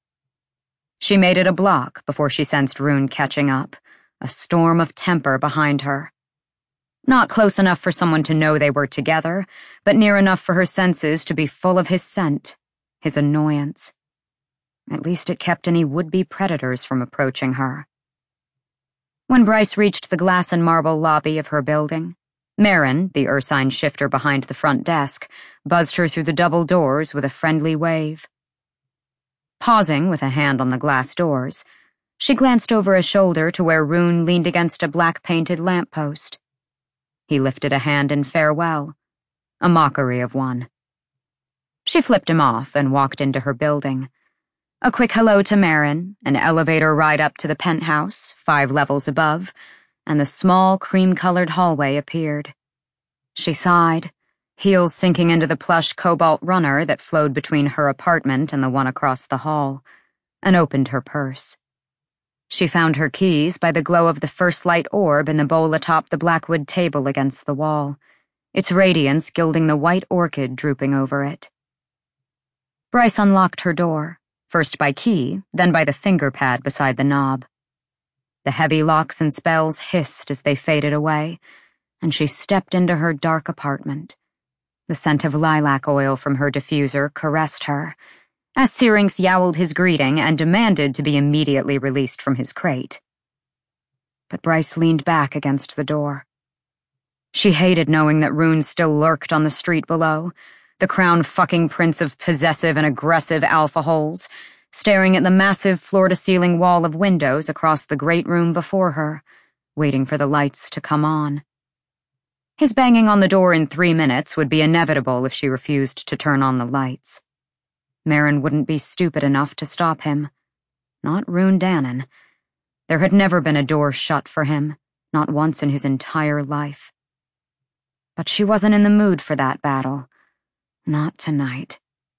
She made it a block before she sensed Rune catching up, a storm of temper behind her. Not close enough for someone to know they were together, but near enough for her senses to be full of his scent, his annoyance. At least it kept any would-be predators from approaching her. When Bryce reached the glass and marble lobby of her building, Marin, the ursine shifter behind the front desk, buzzed her through the double doors with a friendly wave. Pausing with a hand on the glass doors, she glanced over a shoulder to where Rune leaned against a black-painted lamppost. He lifted a hand in farewell, a mockery of one. She flipped him off and walked into her building. A quick hello to Marin, an elevator ride up to the penthouse, 5 levels above, and the small cream-colored hallway appeared. She sighed, heels sinking into the plush cobalt runner that flowed between her apartment and the one across the hall, and opened her purse. She found her keys by the glow of the first light orb in the bowl atop the blackwood table against the wall, its radiance gilding the white orchid drooping over it. Bryce unlocked her door, first by key, then by the finger pad beside the knob. The heavy locks and spells hissed as they faded away, and she stepped into her dark apartment. The scent of lilac oil from her diffuser caressed her, as Syrinx yowled his greeting and demanded to be immediately released from his crate. But Bryce leaned back against the door. She hated knowing that Rune still lurked on the street below, the crown-fucking prince of possessive and aggressive alpha holes, staring at the massive floor-to-ceiling wall of windows across the great room before her, waiting for the lights to come on. His banging on the door in 3 minutes would be inevitable if she refused to turn on the lights. Marin wouldn't be stupid enough to stop him. Not Rune Danon. There had never been a door shut for him, not once in his entire life. But she wasn't in the mood for that battle. Not tonight.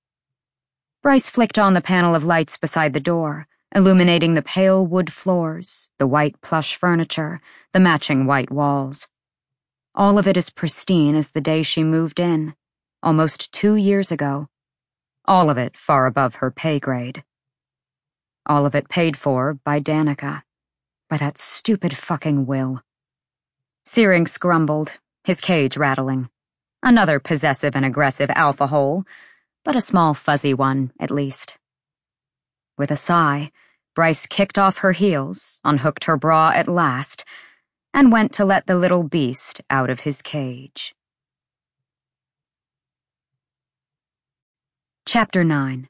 Bryce flicked on the panel of lights beside the door, illuminating the pale wood floors, the white plush furniture, the matching white walls. All of it as pristine as the day she moved in, almost 2 years ago. All of it far above her pay grade. All of it paid for by Danica, by that stupid fucking Will. Syrinx grumbled, his cage rattling. Another possessive and aggressive alpha hole, but a small fuzzy one, at least. With a sigh, Bryce kicked off her heels, unhooked her bra at last, and went to let the little beast out of his cage. Chapter 9.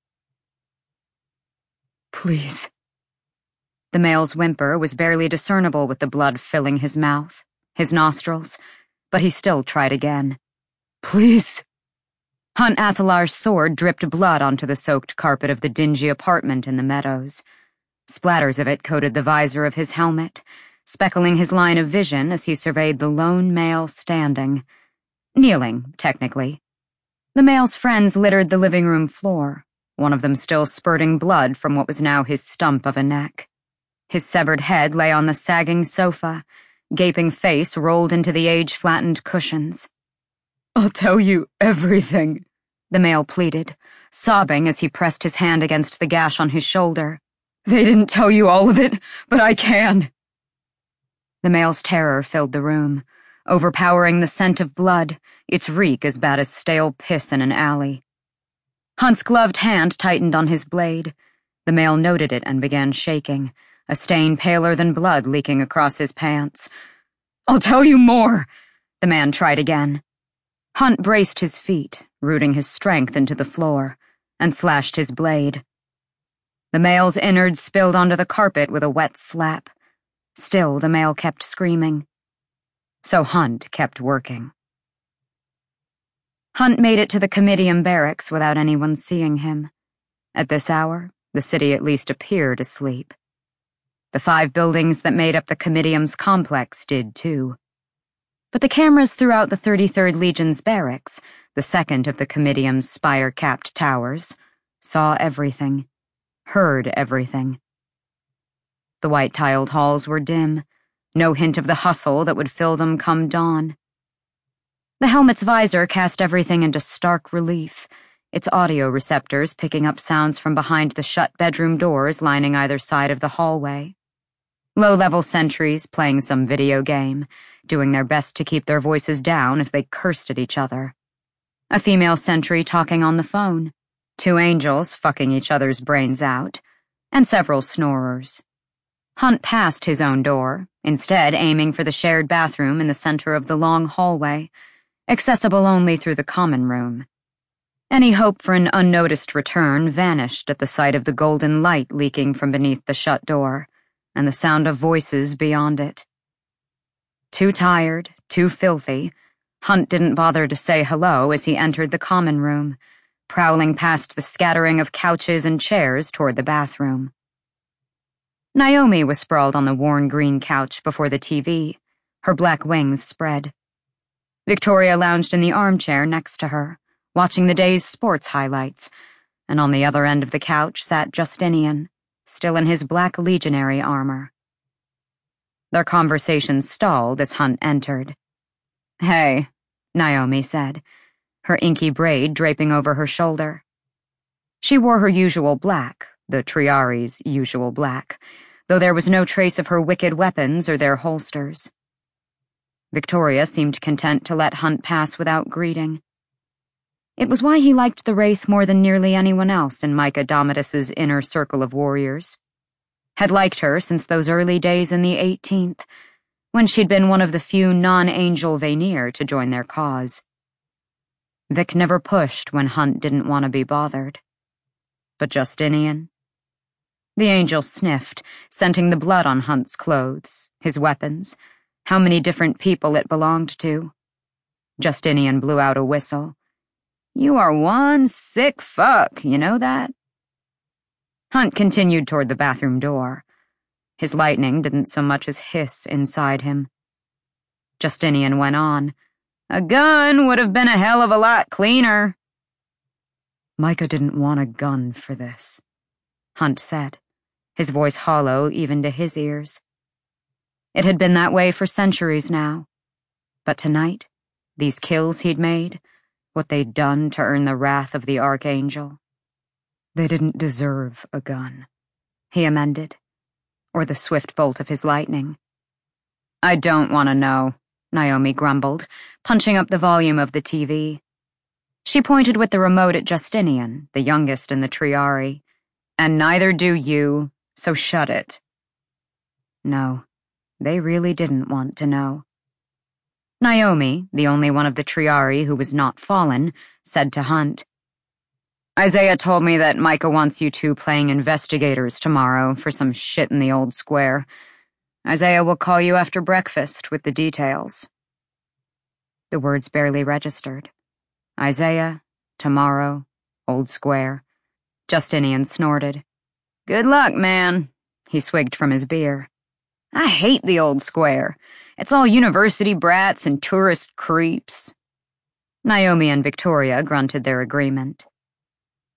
Please. The male's whimper was barely discernible with the blood filling his mouth, his nostrils, but he still tried again. Please. Hunt Athalar's sword dripped blood onto the soaked carpet of the dingy apartment in the meadows. Splatters of it coated the visor of his helmet, speckling his line of vision as he surveyed the lone male standing. Kneeling, technically. The male's friends littered the living room floor, one of them still spurting blood from what was now his stump of a neck. His severed head lay on the sagging sofa, gaping face rolled into the age-flattened cushions. "I'll tell you everything," the male pleaded, sobbing as he pressed his hand against the gash on his shoulder. "They didn't tell you all of it, but I can." The male's terror filled the room, overpowering the scent of blood, its reek as bad as stale piss in an alley. Hunt's gloved hand tightened on his blade. The male noted it and began shaking, a stain paler than blood leaking across his pants. "I'll tell you more," the man tried again. Hunt braced his feet, rooting his strength into the floor, and slashed his blade. The male's innards spilled onto the carpet with a wet slap. Still, the male kept screaming. So Hunt kept working. Hunt made it to the Comitium barracks without anyone seeing him. At this hour, the city at least appeared asleep. The 5 buildings that made up the Comitium's complex did too. But the cameras throughout the 33rd Legion's barracks, the second of the Comitium's spire-capped towers, saw everything, heard everything. The white-tiled halls were dim, no hint of the hustle that would fill them come dawn. The helmet's visor cast everything into stark relief, its audio receptors picking up sounds from behind the shut bedroom doors lining either side of the hallway. Low-level sentries playing some video game, doing their best to keep their voices down as they cursed at each other. A female sentry talking on the phone, 2 angels fucking each other's brains out, and several snorers. Hunt passed his own door, instead aiming for the shared bathroom in the center of the long hallway, accessible only through the common room. Any hope for an unnoticed return vanished at the sight of the golden light leaking from beneath the shut door, and the sound of voices beyond it. Too tired, too filthy, Hunt didn't bother to say hello as he entered the common room, prowling past the scattering of couches and chairs toward the bathroom. Naomi was sprawled on the worn green couch before the TV, her black wings spread. Victoria lounged in the armchair next to her, watching the day's sports highlights, and on the other end of the couch sat Justinian, still in his black legionary armor. Their conversation stalled as Hunt entered. "Hey," Naomi said, her inky braid draping over her shoulder. She wore her usual black, the Triari's usual black, though there was no trace of her wicked weapons or their holsters. Victoria seemed content to let Hunt pass without greeting. It was why he liked the Wraith more than nearly anyone else in Micah Domitus's inner circle of warriors. Had liked her since those early days in the 18th, when she'd been one of the few non-angel Vanir to join their cause. Vic never pushed when Hunt didn't want to be bothered. But Justinian? The angel sniffed, scenting the blood on Hunt's clothes, his weapons, how many different people it belonged to. Justinian blew out a whistle. "You are one sick fuck, you know that?" Hunt continued toward the bathroom door. His lightning didn't so much as hiss inside him. Justinian went on. "A gun would have been a hell of a lot cleaner." "Micah didn't want a gun for this," Hunt said, his voice hollow even to his ears. It had been that way for centuries now. But tonight, these kills he'd made, what they'd done to earn the wrath of the Archangel. "They didn't deserve a gun," he amended, or the swift bolt of his lightning. "I don't want to know," Naomi grumbled, punching up the volume of the TV. She pointed with the remote at Justinian, the youngest in the Triari. "And neither do you, so shut it." No, they really didn't want to know. Naomi, the only one of the Triari who was not fallen, said to Hunt, "Isaiah told me that Micah wants you two playing investigators tomorrow for some shit in the old square. Isaiah will call you after breakfast with the details." The words barely registered. Isaiah, tomorrow, old square. Justinian snorted. "Good luck, man." He swigged from his beer. "I hate the old square. It's all university brats and tourist creeps." Naomi and Victoria grunted their agreement.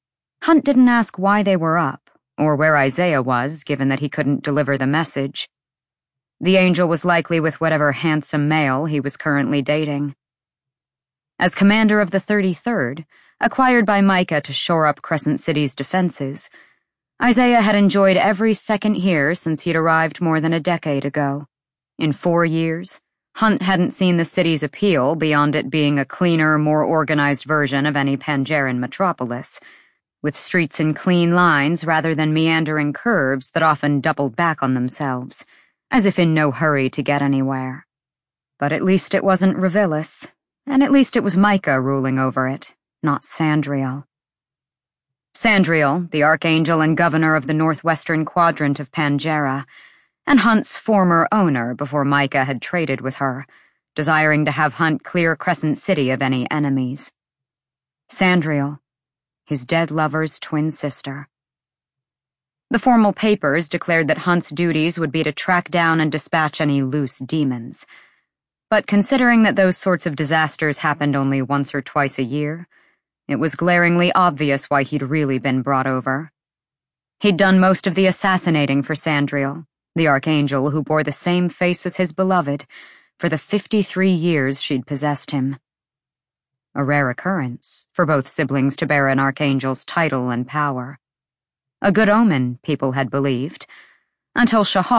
Hunt didn't ask why they were up, or where Isaiah was, given that he couldn't deliver the message. The angel was likely with whatever handsome male he was currently dating. As commander of the 33rd, acquired by Micah to shore up Crescent City's defenses, Isaiah had enjoyed every second here since he'd arrived more than a decade ago. In 4 years, Hunt hadn't seen the city's appeal beyond it being a cleaner, more organized version of any Pangeran metropolis, with streets in clean lines rather than meandering curves that often doubled back on themselves, as if in no hurry to get anywhere. But at least it wasn't Revelis, and at least it was Micah ruling over it, not Sandriel. Sandriel, the Archangel and governor of the northwestern quadrant of Pangera, and Hunt's former owner before Micah had traded with her, desiring to have Hunt clear Crescent City of any enemies. Sandriel, his dead lover's twin sister. The formal papers declared that Hunt's duties would be to track down and dispatch any loose demons. But considering that those sorts of disasters happened only once or twice a year, it was glaringly obvious why he'd really been brought over. He'd done most of the assassinating for Sandriel, the Archangel who bore the same face as his beloved, for the 53 years she'd possessed him. A rare occurrence for both siblings to bear an Archangel's title and power. A good omen, people had believed, until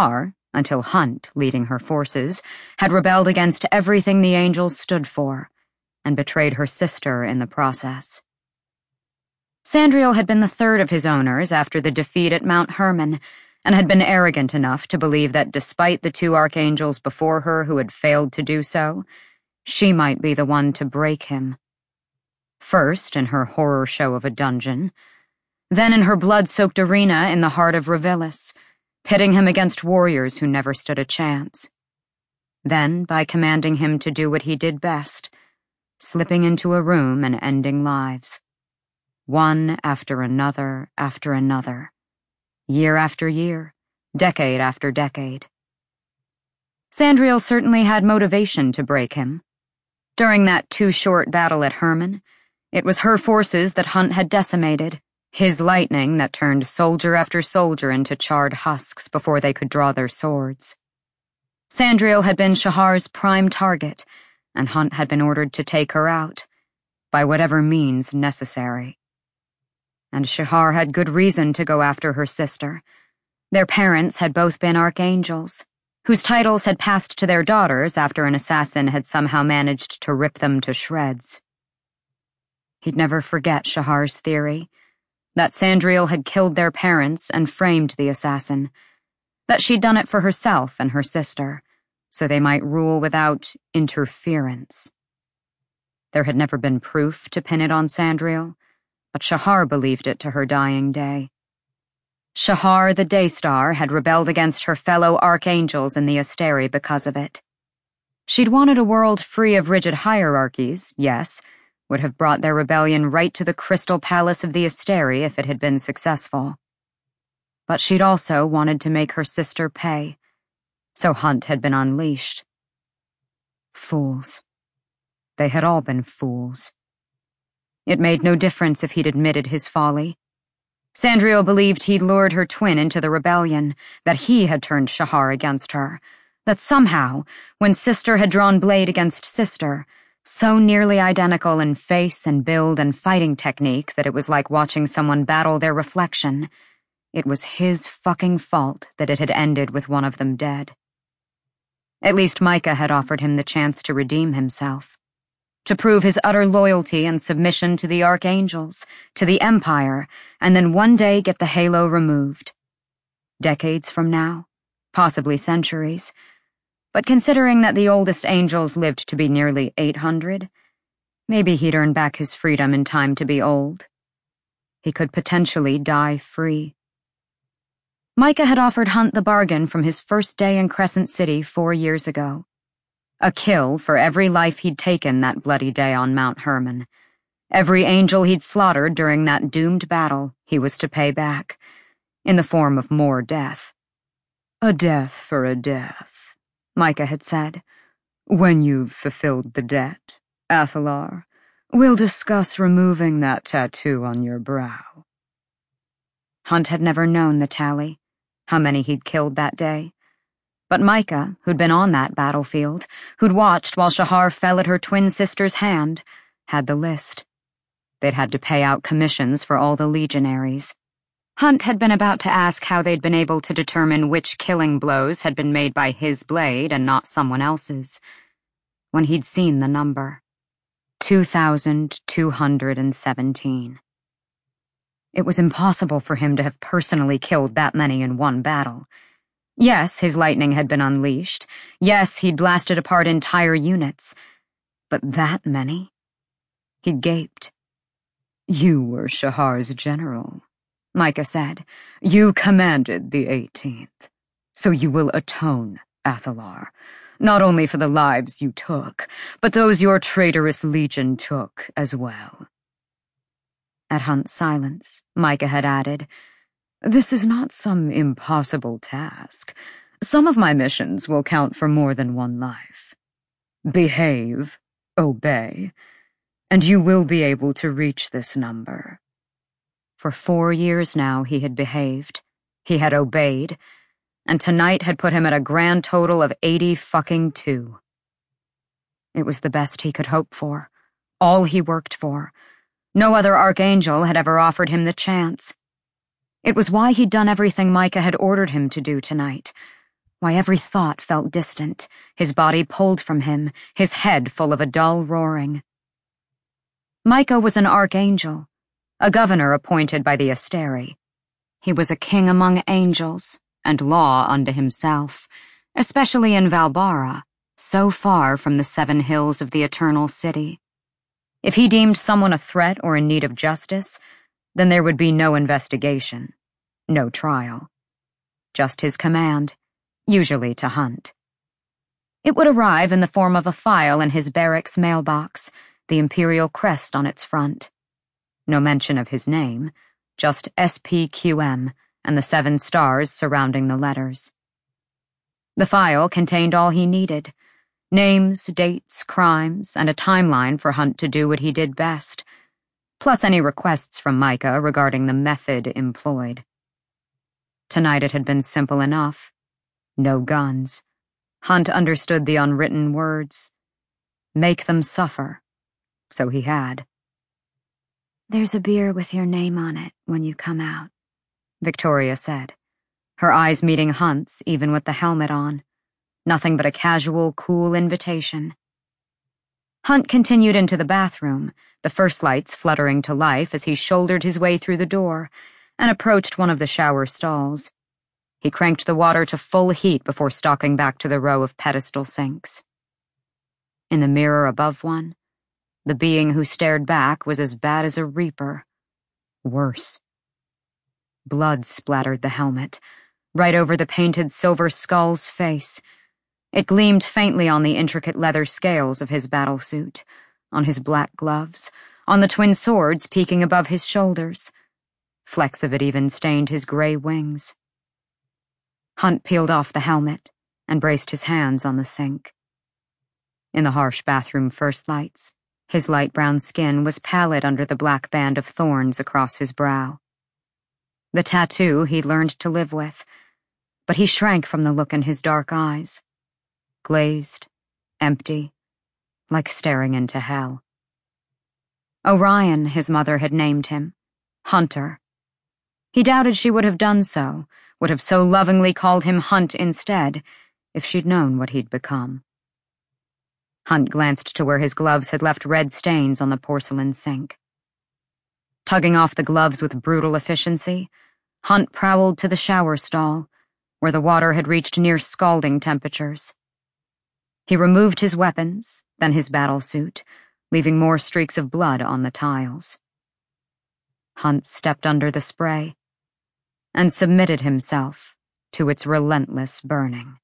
Hunt, leading her forces, had rebelled against everything the angels stood for, and betrayed her sister in the process. Sandriel had been the third of his owners after the defeat at Mount Hermon, and had been arrogant enough to believe that despite the 2 archangels before her who had failed to do so, she might be the one to break him. First in her horror show of a dungeon, then in her blood-soaked arena in the heart of Revelis, pitting him against warriors who never stood a chance. Then by commanding him to do what he did best, slipping into a room and ending lives. One after another, year after year, decade after decade. Sandriel certainly had motivation to break him. During that too-short battle at Hermon, it was her forces that Hunt had decimated, his lightning that turned soldier after soldier into charred husks before they could draw their swords. Sandriel had been Shahar's prime target, and Hunt had been ordered to take her out, by whatever means necessary. And Shahar had good reason to go after her sister. Their parents had both been archangels, whose titles had passed to their daughters after an assassin had somehow managed to rip them to shreds. He'd never forget Shahar's theory, that Sandriel had killed their parents and framed the assassin, that she'd done it for herself and her sister, so they might rule without interference. There had never been proof to pin it on Sandriel, but Shahar believed it to her dying day. Shahar the Daystar had rebelled against her fellow archangels in the Asteri because of it. She'd wanted a world free of rigid hierarchies, yes, would have brought their rebellion right to the Crystal Palace of the Asteri if it had been successful. But she'd also wanted to make her sister pay, so Hunt had been unleashed. Fools. They had all been fools. It made no difference if he'd admitted his folly. Sandriel believed he'd lured her twin into the rebellion, that he had turned Shahar against her, that somehow, when sister had drawn blade against sister, so nearly identical in face and build and fighting technique that it was like watching someone battle their reflection, it was his fucking fault that it had ended with one of them dead. At least Micah had offered him the chance to redeem himself, to prove his utter loyalty and submission to the archangels, to the Empire, and then one day get the halo removed. Decades from now, possibly centuries, but considering that the oldest angels lived to be nearly 800, maybe he'd earn back his freedom in time to be old. He could potentially die free. Micah had offered Hunt the bargain from his first day in Crescent City 4 years ago. A kill for every life he'd taken that bloody day on Mount Hermon. Every angel he'd slaughtered during that doomed battle he was to pay back, in the form of more death. "A death for a death," Micah had said. "When you've fulfilled the debt, Athalar, we'll discuss removing that tattoo on your brow." Hunt had never known the tally, how many he'd killed that day. But Micah, who'd been on that battlefield, who'd watched while Shahar fell at her twin sister's hand, had the list. They'd had to pay out commissions for all the legionaries. Hunt had been about to ask how they'd been able to determine which killing blows had been made by his blade and not someone else's, when he'd seen the number. 2,217. It was impossible for him to have personally killed that many in one battle. Yes, his lightning had been unleashed. Yes, he'd blasted apart entire units. But that many? He gaped. "You were Shahar's general," Micah said. "You commanded the 18th. So you will atone, Athalar, not only for the lives you took, but those your traitorous legion took as well." At Hunt's silence, Micah had added, "This is not some impossible task. Some of my missions will count for more than one life. Behave, obey, and you will be able to reach this number." For 4 years now he had behaved, he had obeyed, and tonight had put him at a grand total of 82. It was the best he could hope for, all he worked for. No other archangel had ever offered him the chance. It was why he'd done everything Micah had ordered him to do tonight, why every thought felt distant, his body pulled from him, his head full of a dull roaring. Micah was an archangel, a governor appointed by the Asteri. He was a king among angels, and law unto himself, especially in Valbara, so far from the 7 hills of the Eternal City. If he deemed someone a threat or in need of justice, then there would be no investigation, no trial. Just his command, usually to Hunt. It would arrive in the form of a file in his barracks mailbox, the imperial crest on its front. No mention of his name, just SPQM and the 7 stars surrounding the letters. The file contained all he needed: names, dates, crimes, and a timeline for Hunt to do what he did best, plus any requests from Micah regarding the method employed. Tonight it had been simple enough. No guns. Hunt understood the unwritten words. Make them suffer. So he had. "There's a beer with your name on it when you come out," Victoria said, her eyes meeting Hunt's even with the helmet on. Nothing but a casual, cool invitation. Hunt continued into the bathroom, the first lights fluttering to life as he shouldered his way through the door and approached one of the shower stalls. He cranked the water to full heat before stalking back to the row of pedestal sinks. In the mirror above one, the being who stared back was as bad as a reaper. Worse. Blood splattered the helmet, right over the painted silver skull's face. It gleamed faintly on the intricate leather scales of his battlesuit, on his black gloves, on the twin swords peeking above his shoulders. Flecks of it even stained his gray wings. Hunt peeled off the helmet and braced his hands on the sink. In the harsh bathroom first lights, his light brown skin was pallid under the black band of thorns across his brow. The tattoo he'd learned to live with, but he shrank from the look in his dark eyes. Glazed, empty, like staring into hell. Orion, his mother had named him. Hunter. He doubted she would have done so, would have so lovingly called him Hunt instead, if she'd known what he'd become. Hunt glanced to where his gloves had left red stains on the porcelain sink. Tugging off the gloves with brutal efficiency, Hunt prowled to the shower stall, where the water had reached near scalding temperatures. He removed his weapons, then his battlesuit, leaving more streaks of blood on the tiles. Hunt stepped under the spray and submitted himself to its relentless burning.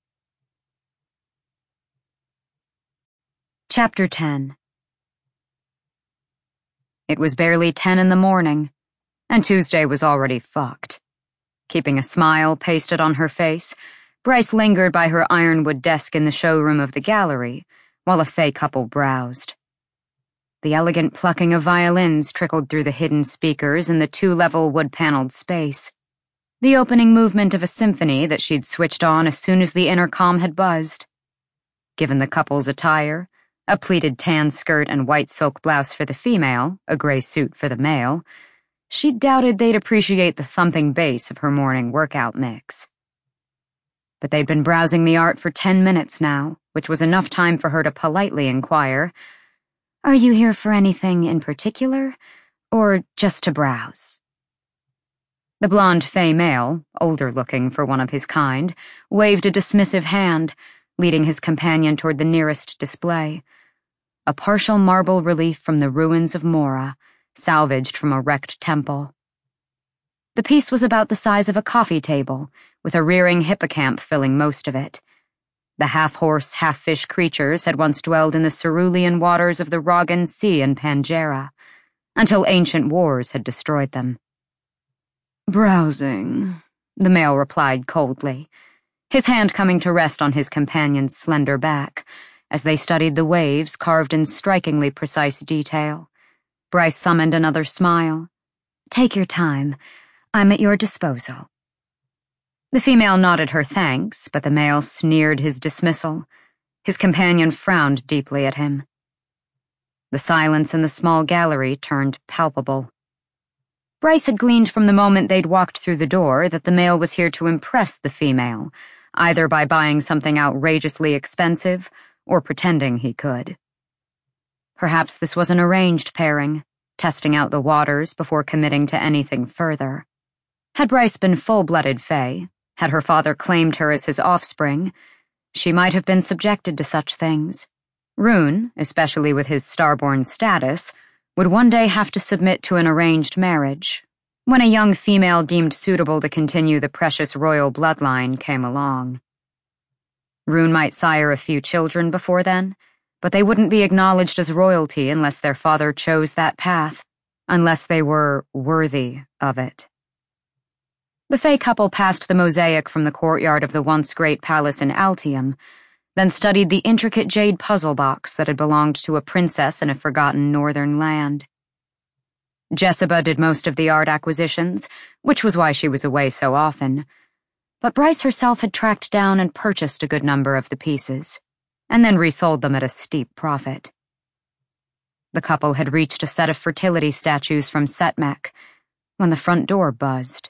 Chapter 10. It was barely 10 in the morning, and Tuesday was already fucked. Keeping a smile pasted on her face, Bryce lingered by her ironwood desk in the showroom of the gallery while a Fae couple browsed. The elegant plucking of violins trickled through the hidden speakers in the two-level wood-paneled space. The opening movement of a symphony that she'd switched on as soon as the intercom had buzzed. Given the couple's attire, a pleated tan skirt and white silk blouse for the female, a gray suit for the male, she doubted they'd appreciate the thumping bass of her morning workout mix. But they'd been browsing the art for 10 minutes now, which was enough time for her to politely inquire, "Are you here for anything in particular, or just to browse?" The blonde fey male, older-looking for one of his kind, waved a dismissive hand, leading his companion toward the nearest display. A partial marble relief from the ruins of Mora, salvaged from a wrecked temple. The piece was about the size of a coffee table, with a rearing hippocamp filling most of it. The half-horse, half-fish creatures had once dwelled in the cerulean waters of the Roggan Sea in Pangera, until ancient wars had destroyed them. "Browsing," the male replied coldly, his hand coming to rest on his companion's slender back, as they studied the waves carved in strikingly precise detail. Bryce summoned another smile. "Take your time. I'm at your disposal." The female nodded her thanks, but the male sneered his dismissal. His companion frowned deeply at him. The silence in the small gallery turned palpable. Bryce had gleaned from the moment they'd walked through the door that the male was here to impress the female, either by buying something outrageously expensive or pretending he could. Perhaps this was an arranged pairing, testing out the waters before committing to anything further. Had Bryce been full-blooded fae, had her father claimed her as his offspring, she might have been subjected to such things. Rune, especially with his starborn status, would one day have to submit to an arranged marriage, when a young female deemed suitable to continue the precious royal bloodline came along. Rune might sire a few children before then, but they wouldn't be acknowledged as royalty unless their father chose that path, unless they were worthy of it. The Fae couple passed the mosaic from the courtyard of the once great palace in Altium, then studied the intricate jade puzzle box that had belonged to a princess in a forgotten northern land. Jessica did most of the art acquisitions, which was why she was away so often, but Bryce herself had tracked down and purchased a good number of the pieces, and then resold them at a steep profit. The couple had reached a set of fertility statues from Setmek when the front door buzzed.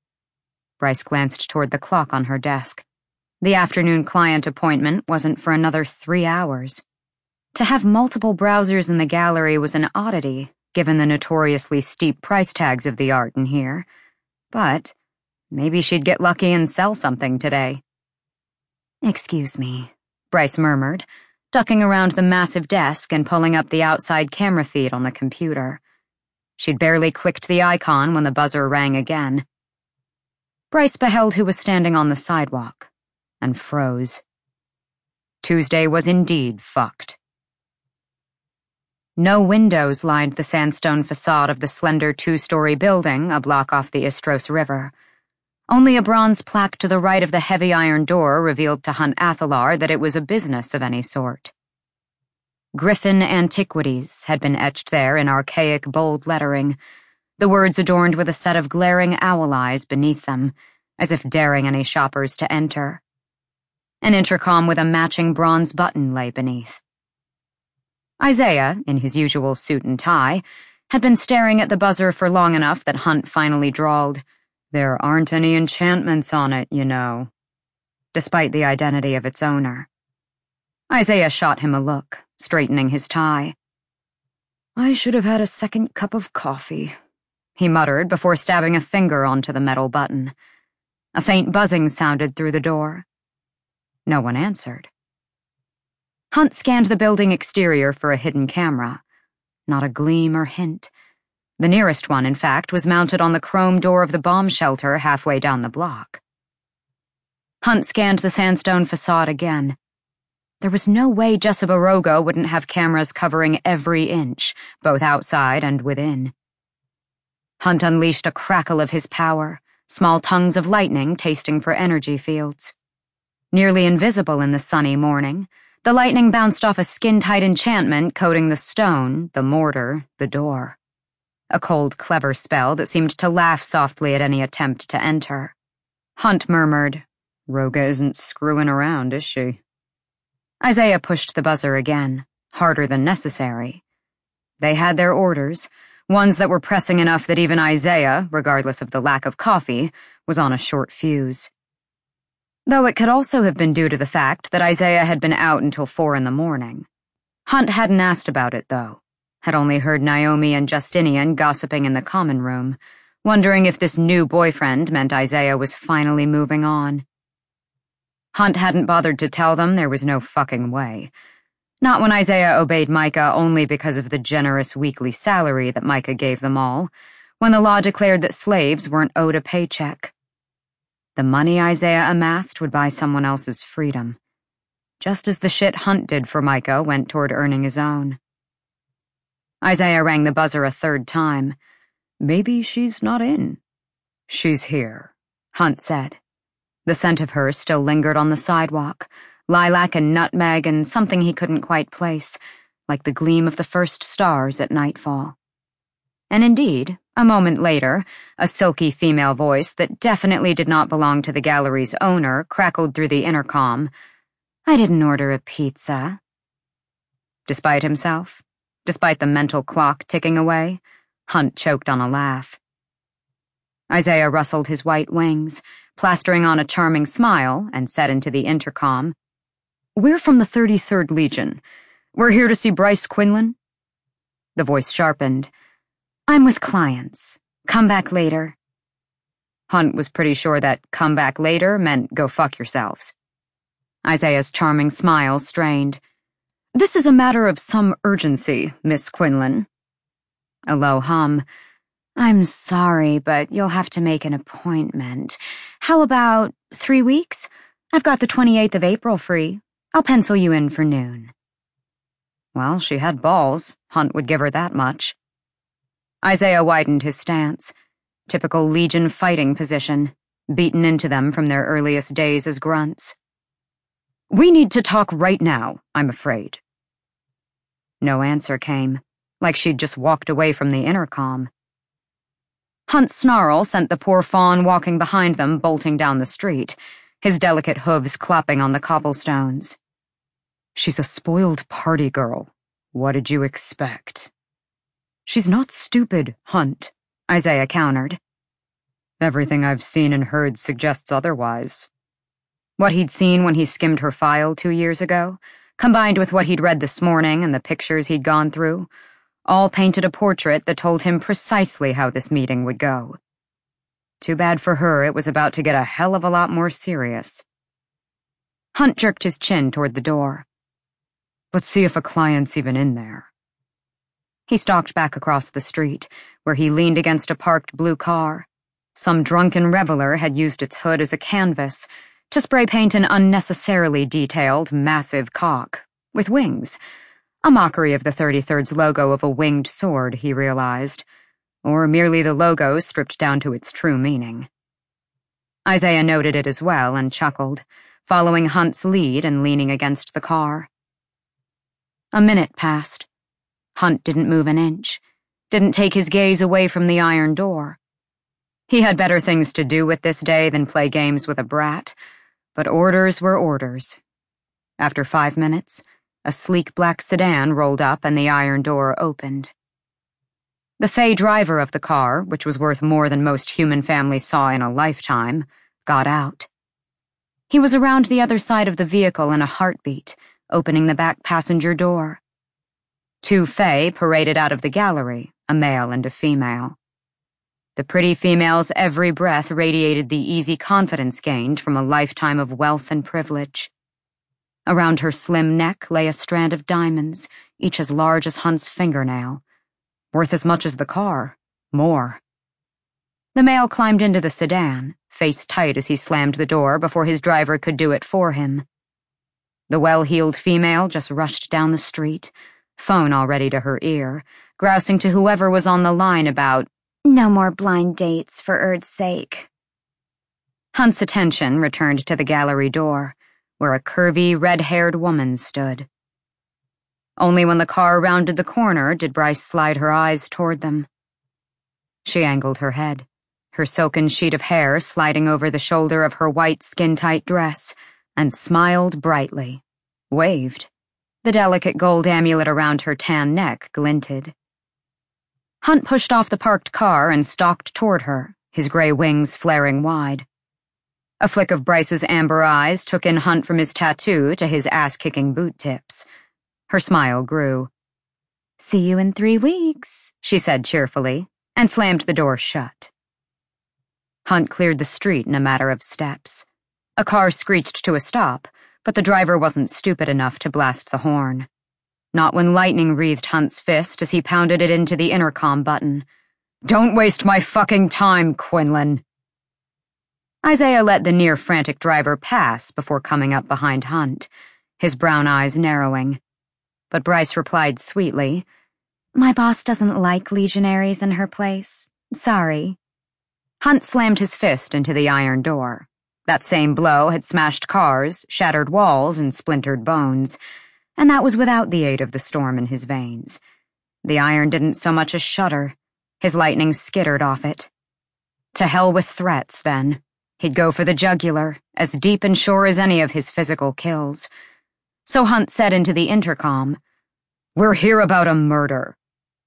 Bryce glanced toward the clock on her desk. The afternoon client appointment wasn't for another 3 hours. To have multiple browsers in the gallery was an oddity, given the notoriously steep price tags of the art in here. But maybe she'd get lucky and sell something today. "Excuse me," Bryce murmured, ducking around the massive desk and pulling up the outside camera feed on the computer. She'd barely clicked the icon when the buzzer rang again. Bryce beheld who was standing on the sidewalk, and froze. Tuesday was indeed fucked. No windows lined the sandstone facade of the slender 2-story building a block off the Istros River. Only a bronze plaque to the right of the heavy iron door revealed to Hunt Athalar that it was a business of any sort. Griffin Antiquities had been etched there in archaic bold lettering, the words adorned with a set of glaring owl eyes beneath them, as if daring any shoppers to enter. An intercom with a matching bronze button lay beneath. Isaiah, in his usual suit and tie, had been staring at the buzzer for long enough that Hunt finally drawled, "There aren't any enchantments on it, you know," despite the identity of its owner. Isaiah shot him a look, straightening his tie. "I should have had a second cup of coffee," he muttered before stabbing a finger onto the metal button. A faint buzzing sounded through the door. No one answered. Hunt scanned the building exterior for a hidden camera. Not a gleam or hint. The nearest one, in fact, was mounted on the chrome door of the bomb shelter halfway down the block. Hunt scanned the sandstone facade again. There was no way Jessica Rogo wouldn't have cameras covering every inch, both outside and within. Hunt unleashed a crackle of his power, small tongues of lightning tasting for energy fields. Nearly invisible in the sunny morning, The lightning bounced off a skin-tight enchantment coating the stone, the mortar, the door. A cold, clever spell that seemed to laugh softly at any attempt to enter. Hunt murmured, "Roga isn't screwing around, is she?" Isaiah pushed the buzzer again, harder than necessary. They had their orders, ones that were pressing enough that even Isaiah, regardless of the lack of coffee, was on a short fuse. Though it could also have been due to the fact that Isaiah had been out until 4 a.m. Hunt hadn't asked about it, though, had only heard Naomi and Justinian gossiping in the common room, wondering if this new boyfriend meant Isaiah was finally moving on. Hunt hadn't bothered to tell them there was no fucking way. Not when Isaiah obeyed Micah only because of the generous weekly salary that Micah gave them all, when the law declared that slaves weren't owed a paycheck. The money Isaiah amassed would buy someone else's freedom, just as the shit Hunt did for Micah went toward earning his own. Isaiah rang the buzzer a 3rd time. "Maybe she's not in." "She's here," Hunt said. The scent of her still lingered on the sidewalk, lilac and nutmeg and something he couldn't quite place, like the gleam of the first stars at nightfall. And indeed, a moment later, a silky female voice that definitely did not belong to the gallery's owner crackled through the intercom. "I didn't order a pizza." Despite himself, despite the mental clock ticking away, Hunt choked on a laugh. Isaiah rustled his white wings, plastering on a charming smile, and said into the intercom, "We're from the 33rd Legion. We're here to see Bryce Quinlan." The voice sharpened. "I'm with clients. Come back later." Hunt was pretty sure that "come back later" meant go fuck yourselves. Isaiah's charming smile strained. "This is a matter of some urgency, Miss Quinlan." A low hum. "I'm sorry, but you'll have to make an appointment. How about 3 weeks? I've got the 28th of April free. I'll pencil you in for noon." Well, she had balls. Hunt would give her that much. Isaiah widened his stance. Typical Legion fighting position, beaten into them from their earliest days as grunts. "We need to talk right now, I'm afraid." No answer came, like she'd just walked away from the intercom. Hunt's snarl sent the poor fawn walking behind them bolting down the street, his delicate hooves clopping on the cobblestones. "She's a spoiled party girl. What did you expect?" "She's not stupid, Hunt," Isaiah countered. "Everything I've seen and heard suggests otherwise." What he'd seen when he skimmed her file 2 years ago, combined with what he'd read this morning and the pictures he'd gone through, all painted a portrait that told him precisely how this meeting would go. Too bad for her it was about to get a hell of a lot more serious. Hunt jerked his chin toward the door. "Let's see if a client's even in there." He stalked back across the street, where he leaned against a parked blue car. Some drunken reveler had used its hood as a canvas to spray paint an unnecessarily detailed, massive cock, with wings. A mockery of the 33rd's logo of a winged sword, he realized, or merely the logo stripped down to its true meaning. Isaiah noted it as well and chuckled, following Hunt's lead and leaning against the car. A minute passed. Hunt didn't move an inch, didn't take his gaze away from the iron door. He had better things to do with this day than play games with a brat, but orders were orders. After 5 minutes, a sleek black sedan rolled up and the iron door opened. The fey driver of the car, which was worth more than most human families saw in a lifetime, got out. He was around the other side of the vehicle in a heartbeat, opening the back passenger door. 2 fey paraded out of the gallery, a male and a female. The pretty female's every breath radiated the easy confidence gained from a lifetime of wealth and privilege. Around her slim neck lay a strand of diamonds, each as large as Hunt's fingernail. Worth as much as the car. More. The male climbed into the sedan, face tight as he slammed the door before his driver could do it for him. The well-heeled female just rushed down the street, phone already to her ear, grousing to whoever was on the line about "No more blind dates, for Erd's sake." Hunt's attention returned to the gallery door, where a curvy, red-haired woman stood. Only when the car rounded the corner did Bryce slide her eyes toward them. She angled her head, her silken sheet of hair sliding over the shoulder of her white skin-tight dress, and smiled brightly, waved. The delicate gold amulet around her tan neck glinted. Hunt pushed off the parked car and stalked toward her, his gray wings flaring wide. A flick of Bryce's amber eyes took in Hunt from his tattoo to his ass-kicking boot tips. Her smile grew. "See you in 3 weeks," she said cheerfully, and slammed the door shut. Hunt cleared the street in a matter of steps. A car screeched to a stop, but the driver wasn't stupid enough to blast the horn. Not when lightning wreathed Hunt's fist as he pounded it into the intercom button. "Don't waste my fucking time, Quinlan." Isaiah let the near-frantic driver pass before coming up behind Hunt, his brown eyes narrowing. But Bryce replied sweetly, "My boss doesn't like legionaries in her place. Sorry." Hunt slammed his fist into the iron door. That same blow had smashed cars, shattered walls, and splintered bones, and that was without the aid of the storm in his veins. The iron didn't so much as shudder. His lightning skittered off it. To hell with threats, then. He'd go for the jugular, as deep and sure as any of his physical kills. So Hunt said into the intercom, "We're here about a murder."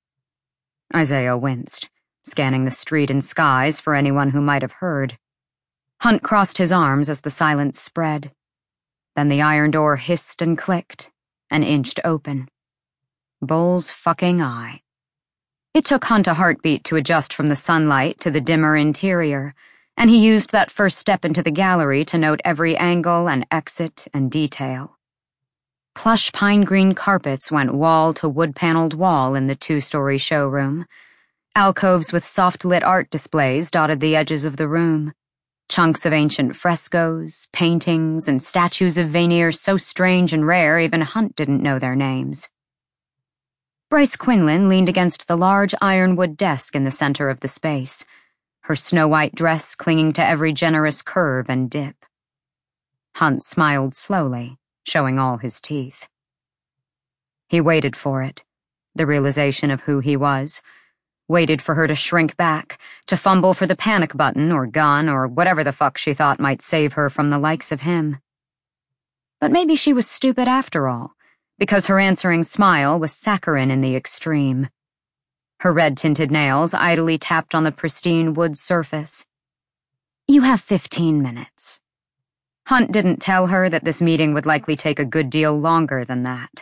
Isaiah winced, scanning the street and skies for anyone who might have heard. Hunt crossed his arms as the silence spread. Then the iron door hissed and clicked, and inched open. Bull's fucking eye. It took Hunt a heartbeat to adjust from the sunlight to the dimmer interior, and he used that first step into the gallery to note every angle and exit and detail. Plush pine green carpets went wall to wood-paneled wall in the 2-story showroom. Alcoves with soft-lit art displays dotted the edges of the room. Chunks of ancient frescoes, paintings, and statues of veneer so strange and rare even Hunt didn't know their names. Bryce Quinlan leaned against the large ironwood desk in the center of the space, her snow-white dress clinging to every generous curve and dip. Hunt smiled slowly, showing all his teeth. He waited for it, the realization of who he was, waited for her to shrink back, to fumble for the panic button or gun or whatever the fuck she thought might save her from the likes of him. But maybe she was stupid after all, because her answering smile was saccharine in the extreme. Her red-tinted nails idly tapped on the pristine wood surface. "You have 15 minutes. Hunt didn't tell her that this meeting would likely take a good deal longer than that.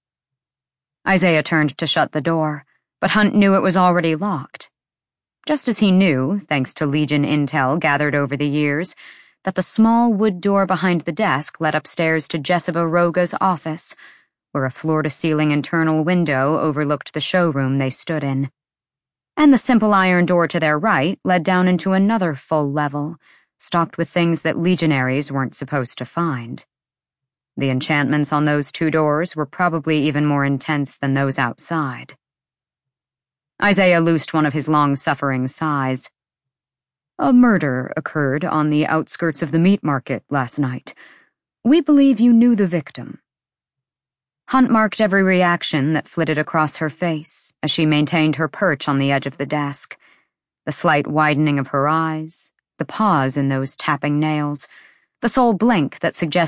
Isaiah turned to shut the door, but Hunt knew it was already locked. Just as he knew, thanks to Legion intel gathered over the years, that the small wood door behind the desk led upstairs to Jessica Roga's office, where a floor-to-ceiling internal window overlooked the showroom they stood in. And the simple iron door to their right led down into another full level, stocked with things that legionaries weren't supposed to find. The enchantments on those 2 doors were probably even more intense than those outside. Isaiah loosed one of his long-suffering sighs. "A murder occurred on the outskirts of the meat market last night. We believe you knew the victim." Hunt marked every reaction that flitted across her face as she maintained her perch on the edge of the desk, the slight widening of her eyes, the pause in those tapping nails, the sole blink that suggested